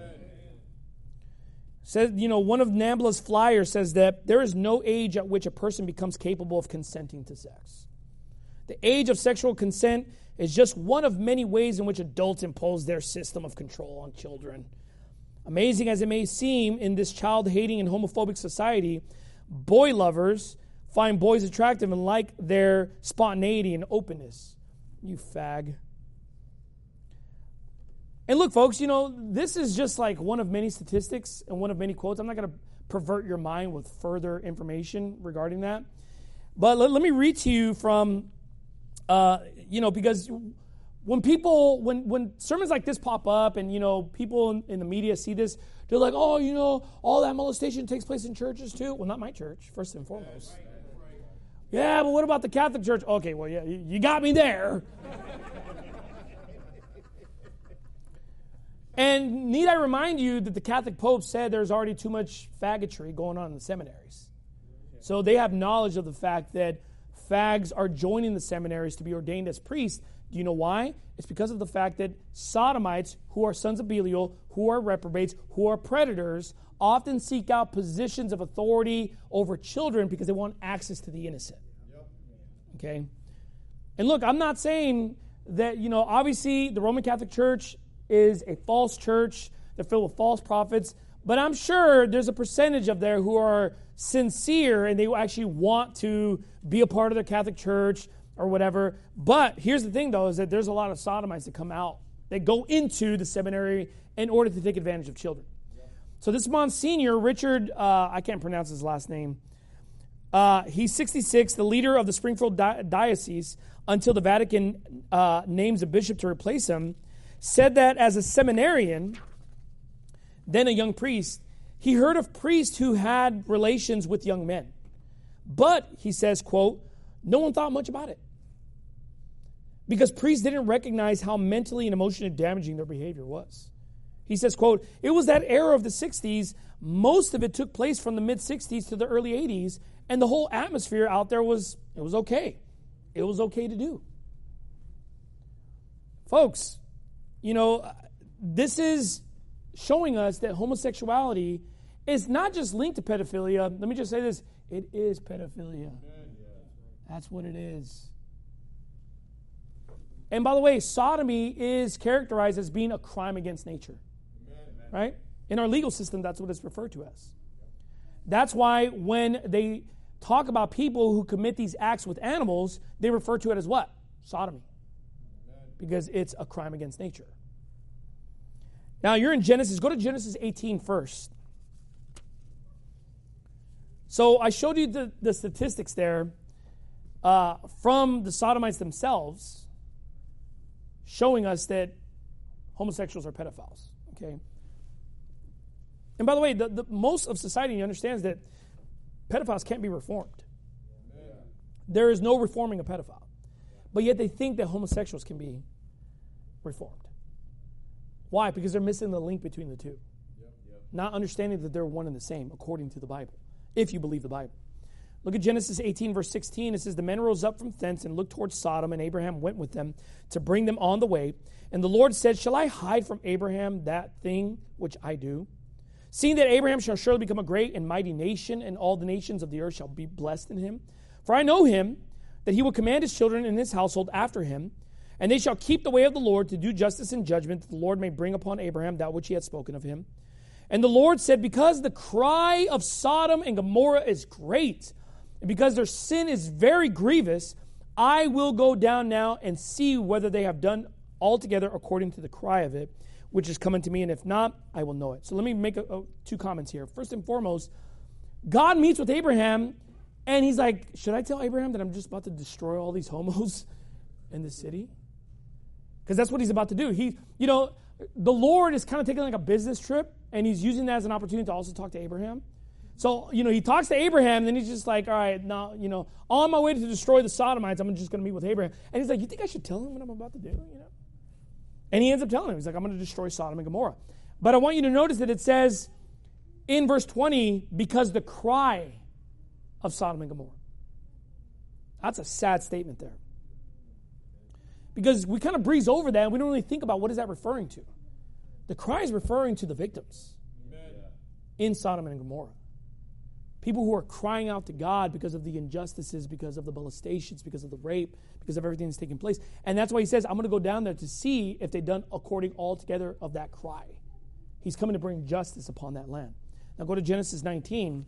Says, you know, one of NAMBLA's flyers says that there is no age at which a person becomes capable of consenting to sex. The age of sexual consent is just one of many ways in which adults impose their system of control on children. Amazing as it may seem, in this child-hating and homophobic society, boy lovers find boys attractive and like their spontaneity and openness. You fag. And look, folks, you know, this is just like one of many statistics and one of many quotes. I'm not going to pervert your mind with further information regarding that. But let, let me read to you from, uh, you know, because when people, when, when sermons like this pop up and, you know, people in, in the media see this, they're like, oh, you know, all that molestation takes place in churches too. Well, not my church, first and foremost. Yeah, but what about the Catholic Church? Okay, well, yeah, you got me there. And need I remind you that the Catholic Pope said there's already too much faggotry going on in the seminaries. So they have knowledge of the fact that fags are joining the seminaries to be ordained as priests. Do you know why? It's because of the fact that sodomites, who are sons of Belial, who are reprobates, who are predators, often seek out positions of authority over children because they want access to the innocent. Okay? And look, I'm not saying that, you know, obviously the Roman Catholic Church is a false church. They're filled with false prophets. But I'm sure there's a percentage of there who are sincere and they actually want to be a part of the Catholic Church or whatever. But here's the thing, though, is that there's a lot of sodomites that come out. They go into the seminary in order to take advantage of children. So this Monsignor, Richard, uh, I can't pronounce his last name. Uh, he's sixty-six, the leader of the Springfield di- Diocese, until the Vatican uh, names a bishop to replace him, said that as a seminarian, then a young priest, he heard of priests who had relations with young men. But, he says, quote, no one thought much about it. Because priests didn't recognize how mentally and emotionally damaging their behavior was. He says, quote, it was that era of the sixties, most of it took place from the mid-sixties to the early eighties, and the whole atmosphere out there was, it was okay. It was okay to do. Folks, you know, this is showing us that homosexuality is not just linked to pedophilia. Let me just say this. It is pedophilia. That's what it is. And by the way, sodomy is characterized as being a crime against nature. Right? In our legal system, that's what it's referred to as. That's why when they talk about people who commit these acts with animals, they refer to it as what? Sodomy. Because it's a crime against nature. Now, you're in Genesis. Go to Genesis eighteen first. So I showed you the, the statistics there uh, from the sodomites themselves, showing us that homosexuals are pedophiles. Okay. And by the way, the, the, most of society understands that pedophiles can't be reformed. There is no reforming a pedophile. But yet they think that homosexuals can be reformed. Why? Because they're missing the link between the two. Yep, yep. Not understanding that they're one and the same according to the Bible, if you believe the Bible. Look at Genesis eighteen, verse sixteen. It says, the men rose up from thence and looked towards Sodom, and Abraham went with them to bring them on the way. And the Lord said, shall I hide from Abraham that thing which I do? Seeing that Abraham shall surely become a great and mighty nation, and all the nations of the earth shall be blessed in him. For I know him, that he will command his children and his household after him, and they shall keep the way of the Lord to do justice and judgment, that the Lord may bring upon Abraham that which he had spoken of him. And the Lord said, because the cry of Sodom and Gomorrah is great, and because their sin is very grievous, I will go down now and see whether they have done altogether according to the cry of it, which is coming to me, and if not, I will know it. So let me make a, a, two comments here. First and foremost, God meets with Abraham, and he's like, should I tell Abraham that I'm just about to destroy all these homos in the city? Because that's what he's about to do. He, you know, the Lord is kind of taking like a business trip, and he's using that as an opportunity to also talk to Abraham. So, you know, he talks to Abraham, and then he's just like, all right, now, you know, on my way to destroy the Sodomites, I'm just going to meet with Abraham. And he's like, you think I should tell him what I'm about to do? You know? And he ends up telling him, he's like, I'm going to destroy Sodom and Gomorrah. But I want you to notice that it says in verse twenty, because the cry of Sodom and Gomorrah. That's a sad statement there. Because we kind of breeze over that, and we don't really think about what is that referring to. The cry is referring to the victims Amen. In Sodom and Gomorrah. People who are crying out to God because of the injustices, because of the molestations, because of the rape, because of everything that's taking place. And that's why he says, I'm going to go down there to see if they've done according altogether of that cry. He's coming to bring justice upon that land. Now go to Genesis nineteen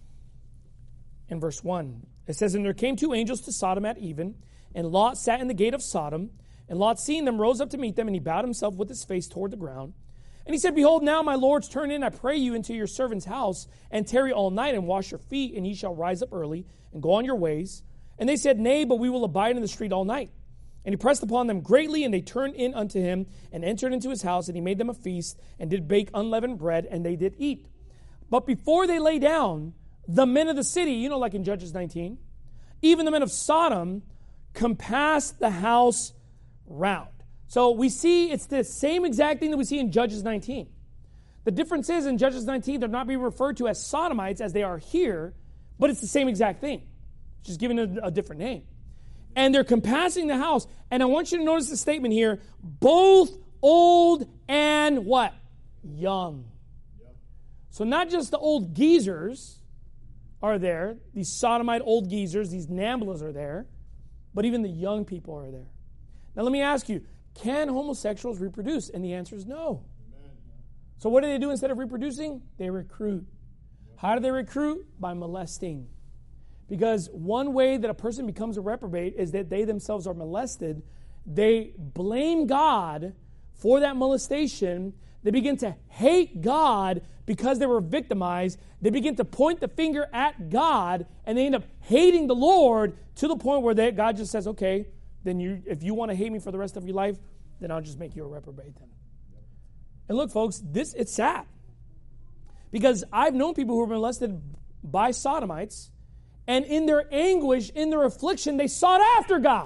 in verse one. It says, and there came two angels to Sodom at even, and Lot sat in the gate of Sodom. And Lot, seeing them, rose up to meet them, and he bowed himself with his face toward the ground. And he said, behold, now my lords, turn in, I pray you, into your servant's house, and tarry all night, and wash your feet, and ye shall rise up early, and go on your ways. And they said, nay, but we will abide in the street all night. And he pressed upon them greatly, and they turned in unto him, and entered into his house, and he made them a feast, and did bake unleavened bread, and they did eat. But before they lay down, the men of the city, you know, like in Judges nineteen, even the men of Sodom, compassed the house round. So we see it's the same exact thing that we see in Judges nineteen. The difference is in Judges nineteen, they're not being referred to as Sodomites as they are here, but it's the same exact thing, just given a, a different name. And they're compassing the house. And I want you to notice the statement here, both old and what? Young. Yep. So not just the old geezers are there, these sodomite old geezers, these Namblas are there, but even the young people are there. Now let me ask you, can homosexuals reproduce? And the answer is no. Amen. So what do they do instead of reproducing? They recruit. How do they recruit? By molesting. Because one way that a person becomes a reprobate is that they themselves are molested. They blame God for that molestation. They begin to hate God because they were victimized. They begin to point the finger at God, and they end up hating the Lord to the point where they, God just says, okay, then you, if you want to hate me for the rest of your life, then I'll just make you a reprobate then. And look, folks, this it's sad. Because I've known people who were molested by Sodomites, and in their anguish, in their affliction, they sought after God.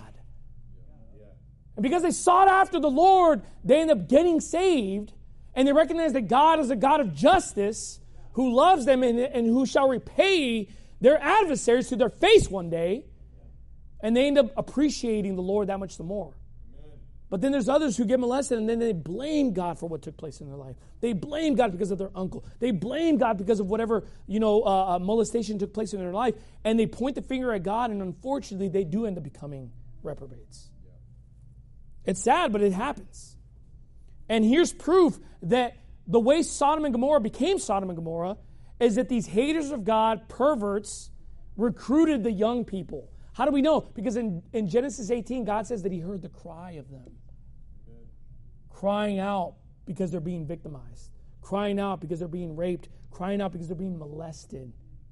And because they sought after the Lord, they end up getting saved, and they recognize that God is a God of justice who loves them and, and who shall repay their adversaries to their face one day. And they end up appreciating the Lord that much the more. Amen. But then there's others who get molested, and then they blame God for what took place in their life. They blame God because of their uncle. They blame God because of whatever, you know, uh, molestation took place in their life. And they point the finger at God, and unfortunately, they do end up becoming reprobates. Yeah. It's sad, but it happens. And here's proof that the way Sodom and Gomorrah became Sodom and Gomorrah is that these haters of God, perverts, recruited the young people. How do we know? Because in, in Genesis eighteen, God says that he heard the cry of them. Amen. Crying out because they're being victimized. Crying out because they're being raped. Crying out because they're being molested.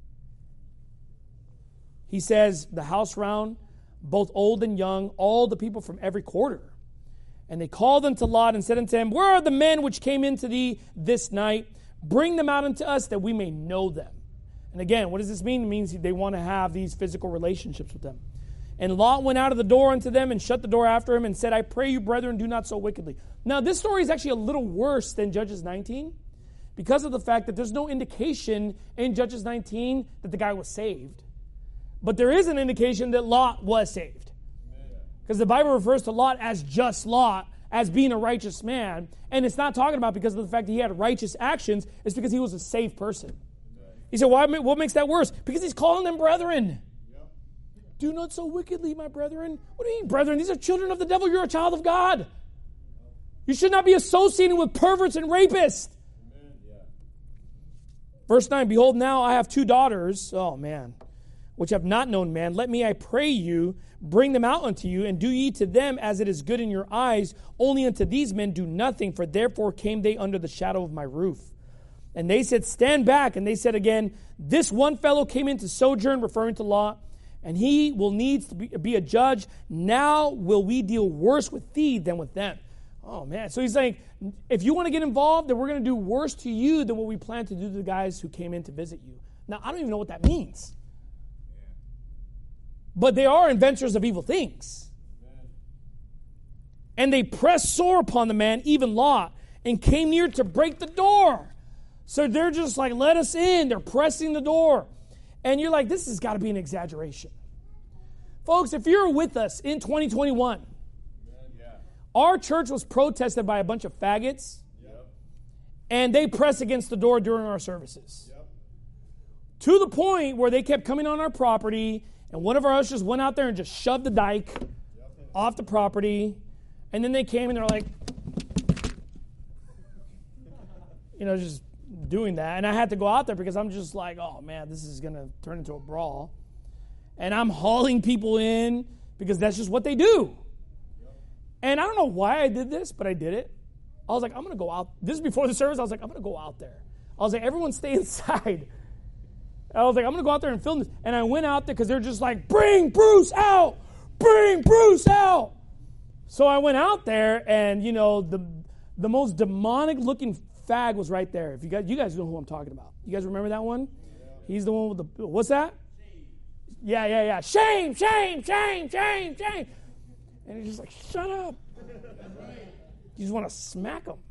He says, the house round, both old and young, all the people from every quarter. And they called unto Lot and said unto him, where are the men which came into thee this night? Bring them out unto us that we may know them. And again, what does this mean? It means they want to have these physical relationships with them. And Lot went out of the door unto them and shut the door after him and said, I pray you, brethren, do not so wickedly. Now, this story is actually a little worse than Judges nineteen because of the fact that there's no indication in Judges nineteen that the guy was saved. But there is an indication that Lot was saved. Because the Bible refers to Lot as just Lot, as being a righteous man. And it's not talking about because of the fact that he had righteous actions. It's because he was a saved person. He said, why, what makes that worse? Because he's calling them brethren. Yep. Do not so wickedly, my brethren. What do you mean, brethren? These are children of the devil. You're a child of God. You should not be associating with perverts and rapists. Amen. Yeah. Verse nine, behold, now I have two daughters, oh man, which have not known man. Let me, I pray you, bring them out unto you, and do ye to them as it is good in your eyes. Only unto these men do nothing, for therefore came they under the shadow of my roof. And they said, stand back. And they said again, this one fellow came in to sojourn, referring to Lot, and he will needs to be, be a judge. Now will we deal worse with thee than with them. Oh, man. So he's saying, if you want to get involved, then we're going to do worse to you than what we plan to do to the guys who came in to visit you. Now, I don't even know what that means. But they are inventors of evil things. And they pressed sore upon the man, even Lot, and came near to break the door. So they're just like, let us in. They're pressing the door. And you're like, this has got to be an exaggeration. Folks, if you're with us in twenty twenty-one, yeah. Our church was protested by a bunch of faggots, yep. And they pressed against the door during our services. Yep. To the point where they kept coming on our property, and one of our ushers went out there and just shoved the dyke yep. off the property, and then they came and they're like, you know, just doing that. And I had to go out there because I'm just like, oh man, this is going to turn into a brawl. And I'm hauling people in because that's just what they do. And I don't know why I did this, but I did it. I was like, I'm going to go out. This is before the service. I was like, I'm going to go out there. I was like, everyone stay inside. I was like, I'm going to go out there and film this. And I went out there because they're just like, bring Bruce out. Bring Bruce out. So I went out there and, you know, the the most demonic looking fag was right there. If you guys, you guys know who I'm talking about. You guys remember that one? He's the one with the, what's that? Yeah, yeah, yeah. Shame, shame, shame, shame, shame. And he's just like, shut up. You just want to smack him.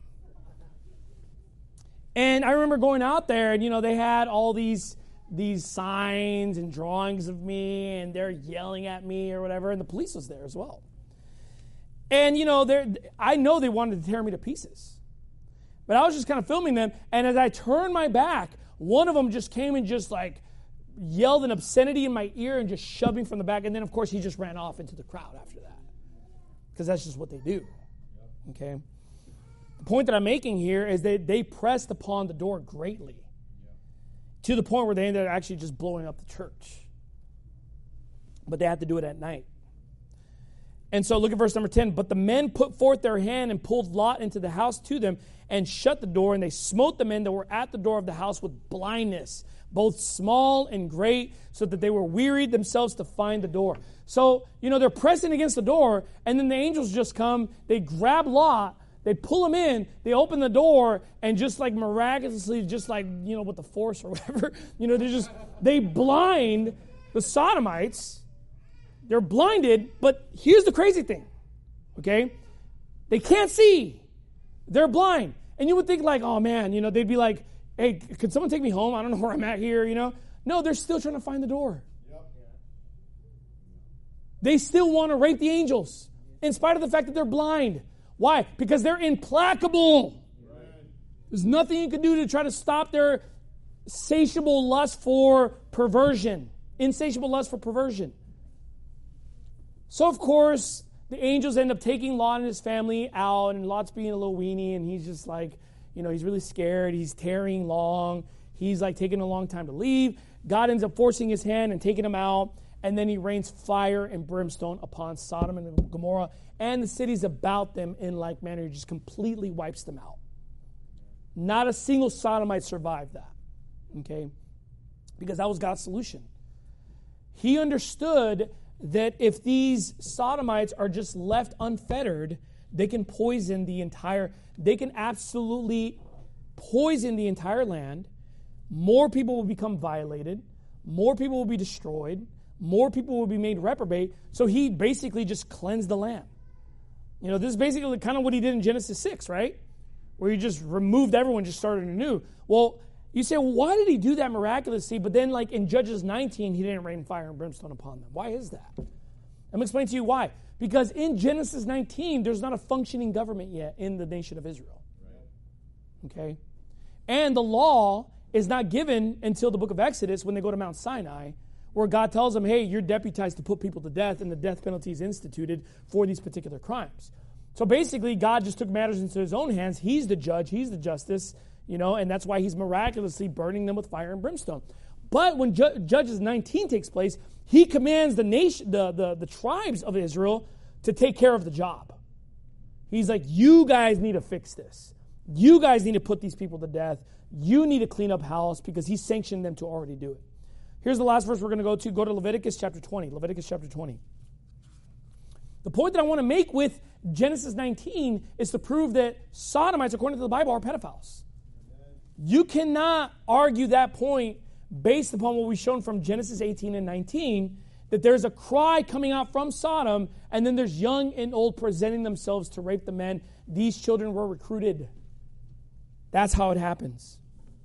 And I remember going out there, and, you know, they had all these these signs and drawings of me, and they're yelling at me or whatever, and the police was there as well. And, you know, they're, I know they wanted to tear me to pieces. But I was just kind of filming them, and as I turned my back, one of them just came and just, like, yelled an obscenity in my ear and just shoved me from the back. And then, of course, he just ran off into the crowd after that. Because that's just what they do. Okay? The point that I'm making here is that they pressed upon the door greatly. To the point where they ended up actually just blowing up the church. But they had to do it at night. And so look at verse number ten. But the men put forth their hand and pulled Lot into the house to them and shut the door. And they smote the men that were at the door of the house with blindness, both small and great, so that they were wearied themselves to find the door. So, you know, they're pressing against the door, and then the angels just come. They grab Lot. They pull him in, they open the door, and just like miraculously, just like, you know, with the force or whatever, you know, they just, they blind the Sodomites. They're blinded, but here's the crazy thing, okay? They can't see. They're blind. And you would think like, oh man, you know, they'd be like, hey, could someone take me home? I don't know where I'm at here, you know? No, they're still trying to find the door. Yep. They still want to rape the angels, in spite of the fact that they're blind. Why? Because they're implacable. Right. There's nothing you can do to try to stop their insatiable lust for perversion. Insatiable lust for perversion. So, of course, the angels end up taking Lot and his family out, and Lot's being a little weenie, and he's just like, you know, he's really scared. He's tarrying long. He's like taking a long time to leave. God ends up forcing his hand and taking him out, and then he rains fire and brimstone upon Sodom and Gomorrah and the cities about them in like manner. He just completely wipes them out. Not a single Sodomite survived that. Okay? Because that was God's solution. He understood that if these Sodomites are just left unfettered, they can poison the entire, they can absolutely poison the entire land. More people will become violated. More people will be destroyed. More people will be made reprobate. So he basically just cleansed the land. You know, this is basically kind of what he did in Genesis six, right? Where he just removed everyone, just started anew. Well, you say, well, why did he do that miraculously? But then, like in Judges nineteen, he didn't rain fire and brimstone upon them. Why is that? I'm going to explain to you why. Because in Genesis nineteen, there's not a functioning government yet in the nation of Israel. Okay? And the law is not given until the book of Exodus when they go to Mount Sinai, where God tells them, hey, you're deputized to put people to death, and the death penalty is instituted for these particular crimes. So basically, God just took matters into his own hands. He's the judge. He's the justice, you know, and that's why he's miraculously burning them with fire and brimstone. But when Ju- Judges nineteen takes place, he commands the nation, the, the, the tribes of Israel to take care of the job. He's like, you guys need to fix this. You guys need to put these people to death. You need to clean up house, because he sanctioned them to already do it. Here's the last verse we're going to go to. Go to Leviticus chapter twenty. Leviticus chapter twenty. The point that I want to make with Genesis nineteen is to prove that Sodomites, according to the Bible, are pedophiles. You cannot argue that point based upon what we've shown from Genesis eighteen and nineteen, that there's a cry coming out from Sodom, and then there's young and old presenting themselves to rape the men. These children were recruited. That's how it happens.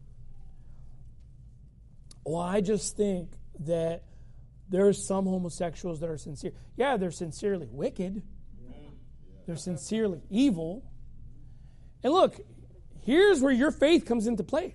Well, I just think that there's some homosexuals that are sincere. Yeah, they're sincerely wicked. They're sincerely evil. And look, here's where your faith comes into play.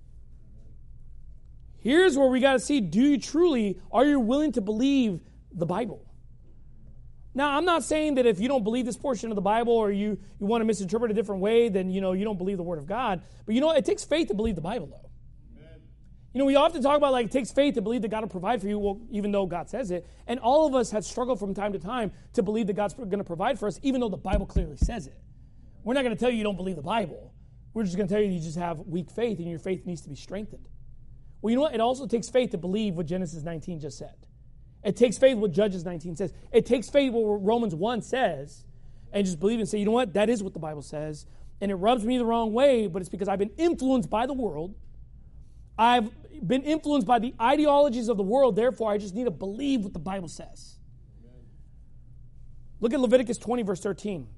Here's where we got to see, do you truly, are you willing to believe the Bible? Now, I'm not saying that if you don't believe this portion of the Bible or you, you want to misinterpret a different way, then, you know, you don't believe the Word of God. But, you know, it takes faith to believe the Bible, though. Amen. You know, we often talk about, like, it takes faith to believe that God will provide for you, well, even though God says it. And all of us have struggled from time to time to believe that God's going to provide for us, even though the Bible clearly says it. We're not going to tell you you don't believe the Bible. We're just going to tell you you just have weak faith, and your faith needs to be strengthened. Well, you know what? It also takes faith to believe what Genesis nineteen just said. It takes faith what Judges nineteen says. It takes faith what Romans one says, and just believe and say, you know what? That is what the Bible says. And it rubs me the wrong way, but it's because I've been influenced by the world. I've been influenced by the ideologies of the world. Therefore, I just need to believe what the Bible says. Look at Leviticus twenty, verse thirteen.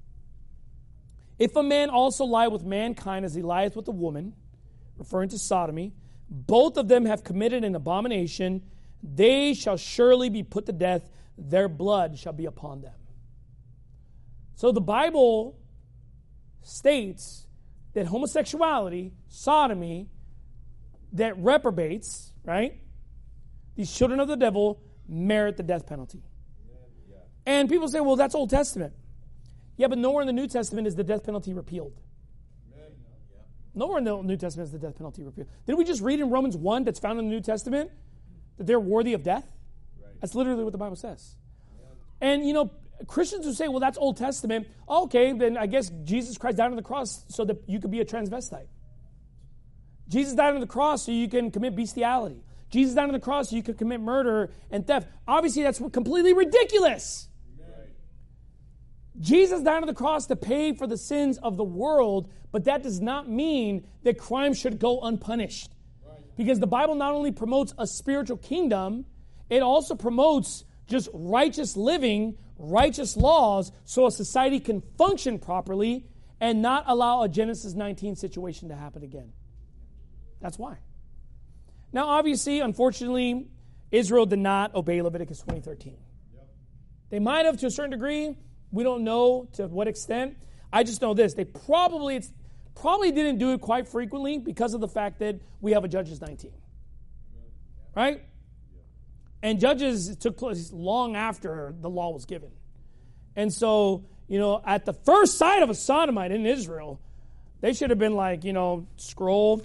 If a man also lie with mankind as he lieth with a woman, referring to sodomy, both of them have committed an abomination. They shall surely be put to death. Their blood shall be upon them. So the Bible states that homosexuality, sodomy, that reprobates, right? These children of the devil merit the death penalty. And people say, well, that's Old Testament. Yeah, but nowhere in the New Testament is the death penalty repealed. Nowhere in the New Testament is the death penalty repealed. Didn't we just read in Romans one that's found in the New Testament that they're worthy of death? Right. That's literally what the Bible says. Yeah. And, you know, Christians who say, well, that's Old Testament. Okay, then I guess Jesus Christ died on the cross so that you could be a transvestite. Jesus died on the cross so you can commit bestiality. Jesus died on the cross so you could commit murder and theft. Obviously, that's completely ridiculous. Right. Jesus died on the cross to pay for the sins of the world, but that does not mean that crime should go unpunished. Because the Bible not only promotes a spiritual kingdom, it also promotes just righteous living, righteous laws, so a society can function properly and not allow a Genesis nineteen situation to happen again. That's why. Now, obviously, unfortunately, Israel did not obey Leviticus twenty thirteen. They might have to a certain degree. We don't know to what extent. I just know this. They probably... it's Probably didn't do it quite frequently because of the fact that we have a Judges nineteen. Right? And Judges took place long after the law was given. And so, you know, at the first sight of a sodomite in Israel, they should have been like, you know, scroll.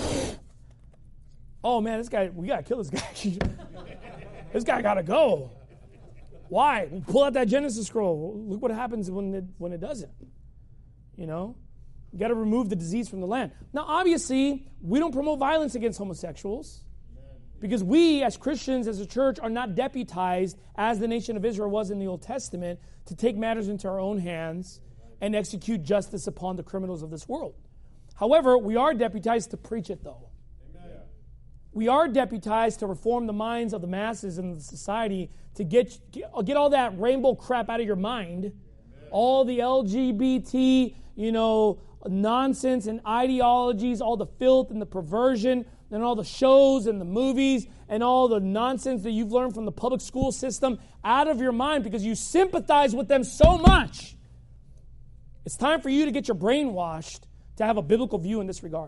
Oh, man, this guy, we got to kill this guy. This guy got to go. Why? We'll pull out that Genesis scroll. Look what happens when it, when it doesn't. You know? You got to remove the disease from the land. Now, obviously, we don't promote violence against homosexuals because we, as Christians, as a church, are not deputized, as the nation of Israel was in the Old Testament, to take matters into our own hands and execute justice upon the criminals of this world. However, we are deputized to preach it, though. Amen. We are deputized to reform the minds of the masses in the society to get, get all that rainbow crap out of your mind, Amen. All the L G B T, you know, nonsense and ideologies, all the filth and the perversion and all the shows and the movies and all the nonsense that you've learned from the public school system out of your mind because you sympathize with them so much. It's time for you to get your brain washed to have a biblical view in this regard.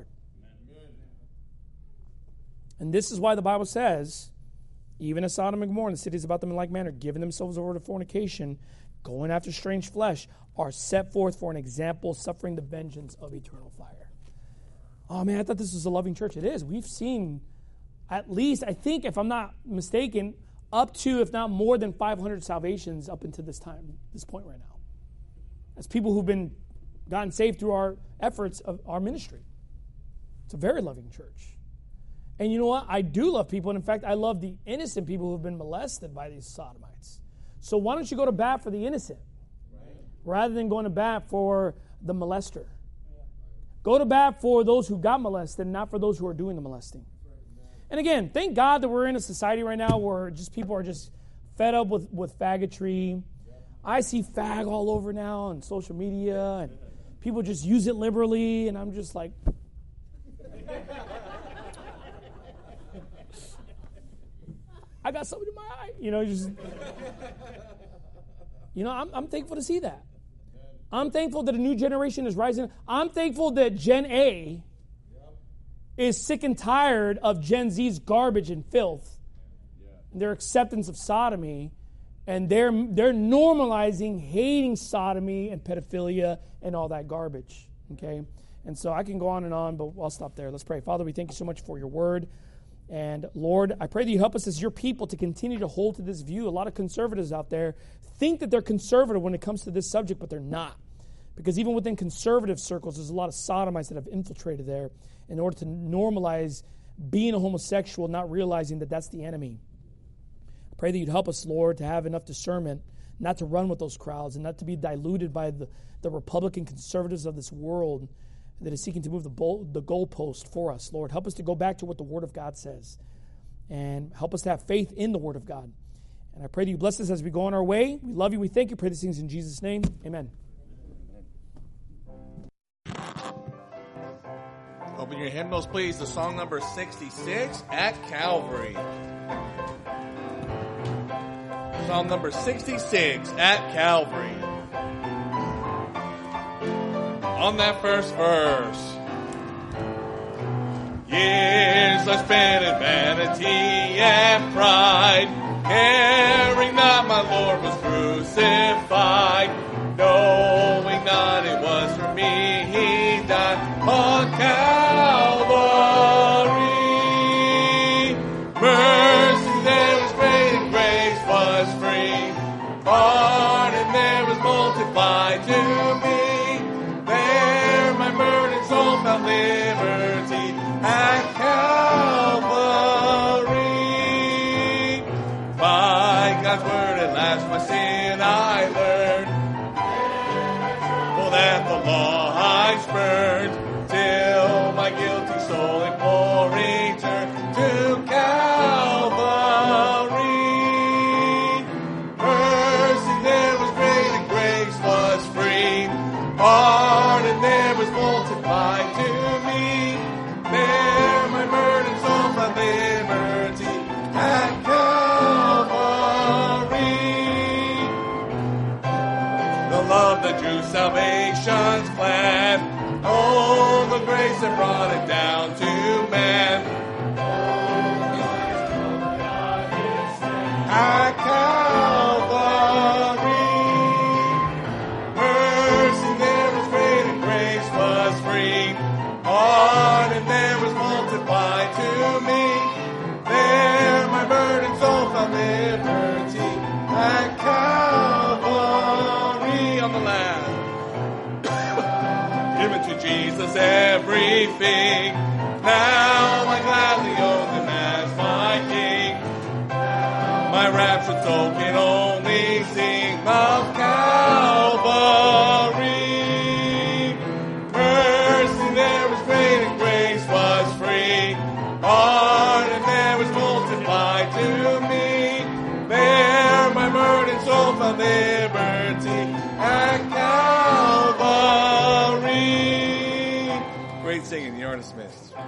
And this is why the Bible says, even as Sodom and Gomorrah and the cities about them in like manner, giving themselves over to fornication, going after strange flesh, are set forth for an example, suffering the vengeance of eternal fire. Oh, man, I thought this was a loving church. It is. We've seen at least, I think, if I'm not mistaken, up to, if not more than five hundred salvations up until this time, this point right now. As people who've been gotten saved through our efforts of our ministry. It's a very loving church. And you know what? I do love people. And in fact, I love the innocent people who've been molested by these sodomites. So why don't you go to bat for the innocent? Rather than going to bat for the molester. Go to bat for those who got molested, not for those who are doing the molesting. And again, thank God that we're in a society right now where just people are just fed up with, with faggotry. I see fag all over now on social media, and people just use it liberally, and I'm just like, I got something in my eye, you know. Just, you know, I'm, I'm thankful to see that. I'm thankful that a new generation is rising. I'm thankful that Gen A is sick and tired of Gen Z's garbage and filth, and their acceptance of sodomy, and they're they're normalizing hating sodomy and pedophilia and all that garbage. Okay, and so I can go on and on, but I'll stop there. Let's pray. Father, we thank you so much for your word. And Lord, I pray that you help us as your people to continue to hold to this view. A lot of conservatives out there think that they're conservative when it comes to this subject, but they're not. Because even within conservative circles, there's a lot of sodomites that have infiltrated there in order to normalize being a homosexual, not realizing that that's the enemy. I pray that you'd help us, Lord, to have enough discernment, not to run with those crowds and not to be diluted by the, the Republican conservatives of this world that is seeking to move the, bowl, the goalpost for us. Lord, help us to go back to what the Word of God says and help us to have faith in the Word of God. And I pray that you bless us as we go on our way. We love you. We thank you. Pray these things in Jesus' name. Amen. Open your hymnals, please, to song number sixty-six, At Calvary. Psalm number sixty-six, At Calvary. On that first verse. Years I spent in vanity and pride, caring not my Lord was crucified, knowing not it was for me he died on Calvary. Mercy there was great and grace was free, pardon there was multiplied to me. There my burdened soul found liberty at Calvary. By God's word at last my sin I learned, for that the law I spurned, till my guilty soul imploring turned to Calvary. Mercy there was great and grace was free, pardon there was multiplied to me. There my burdened soul found liberty at Calvary. The love that drew salvation's plan, oh, the grace that brought it down to man. At Calvary, mercy there was great and grace was free, pardon there was multiplied to me. There my burdened soul found liberty at Calvary. On the last, given to Jesus everything, now I gladly own him as my King. My raptured soul can only sing of Calvary. Mercy there was great and grace was free, pardon there was multiplied to me. There my burdened soul found liberty at Calvary. Great singing, the Artist Smiths.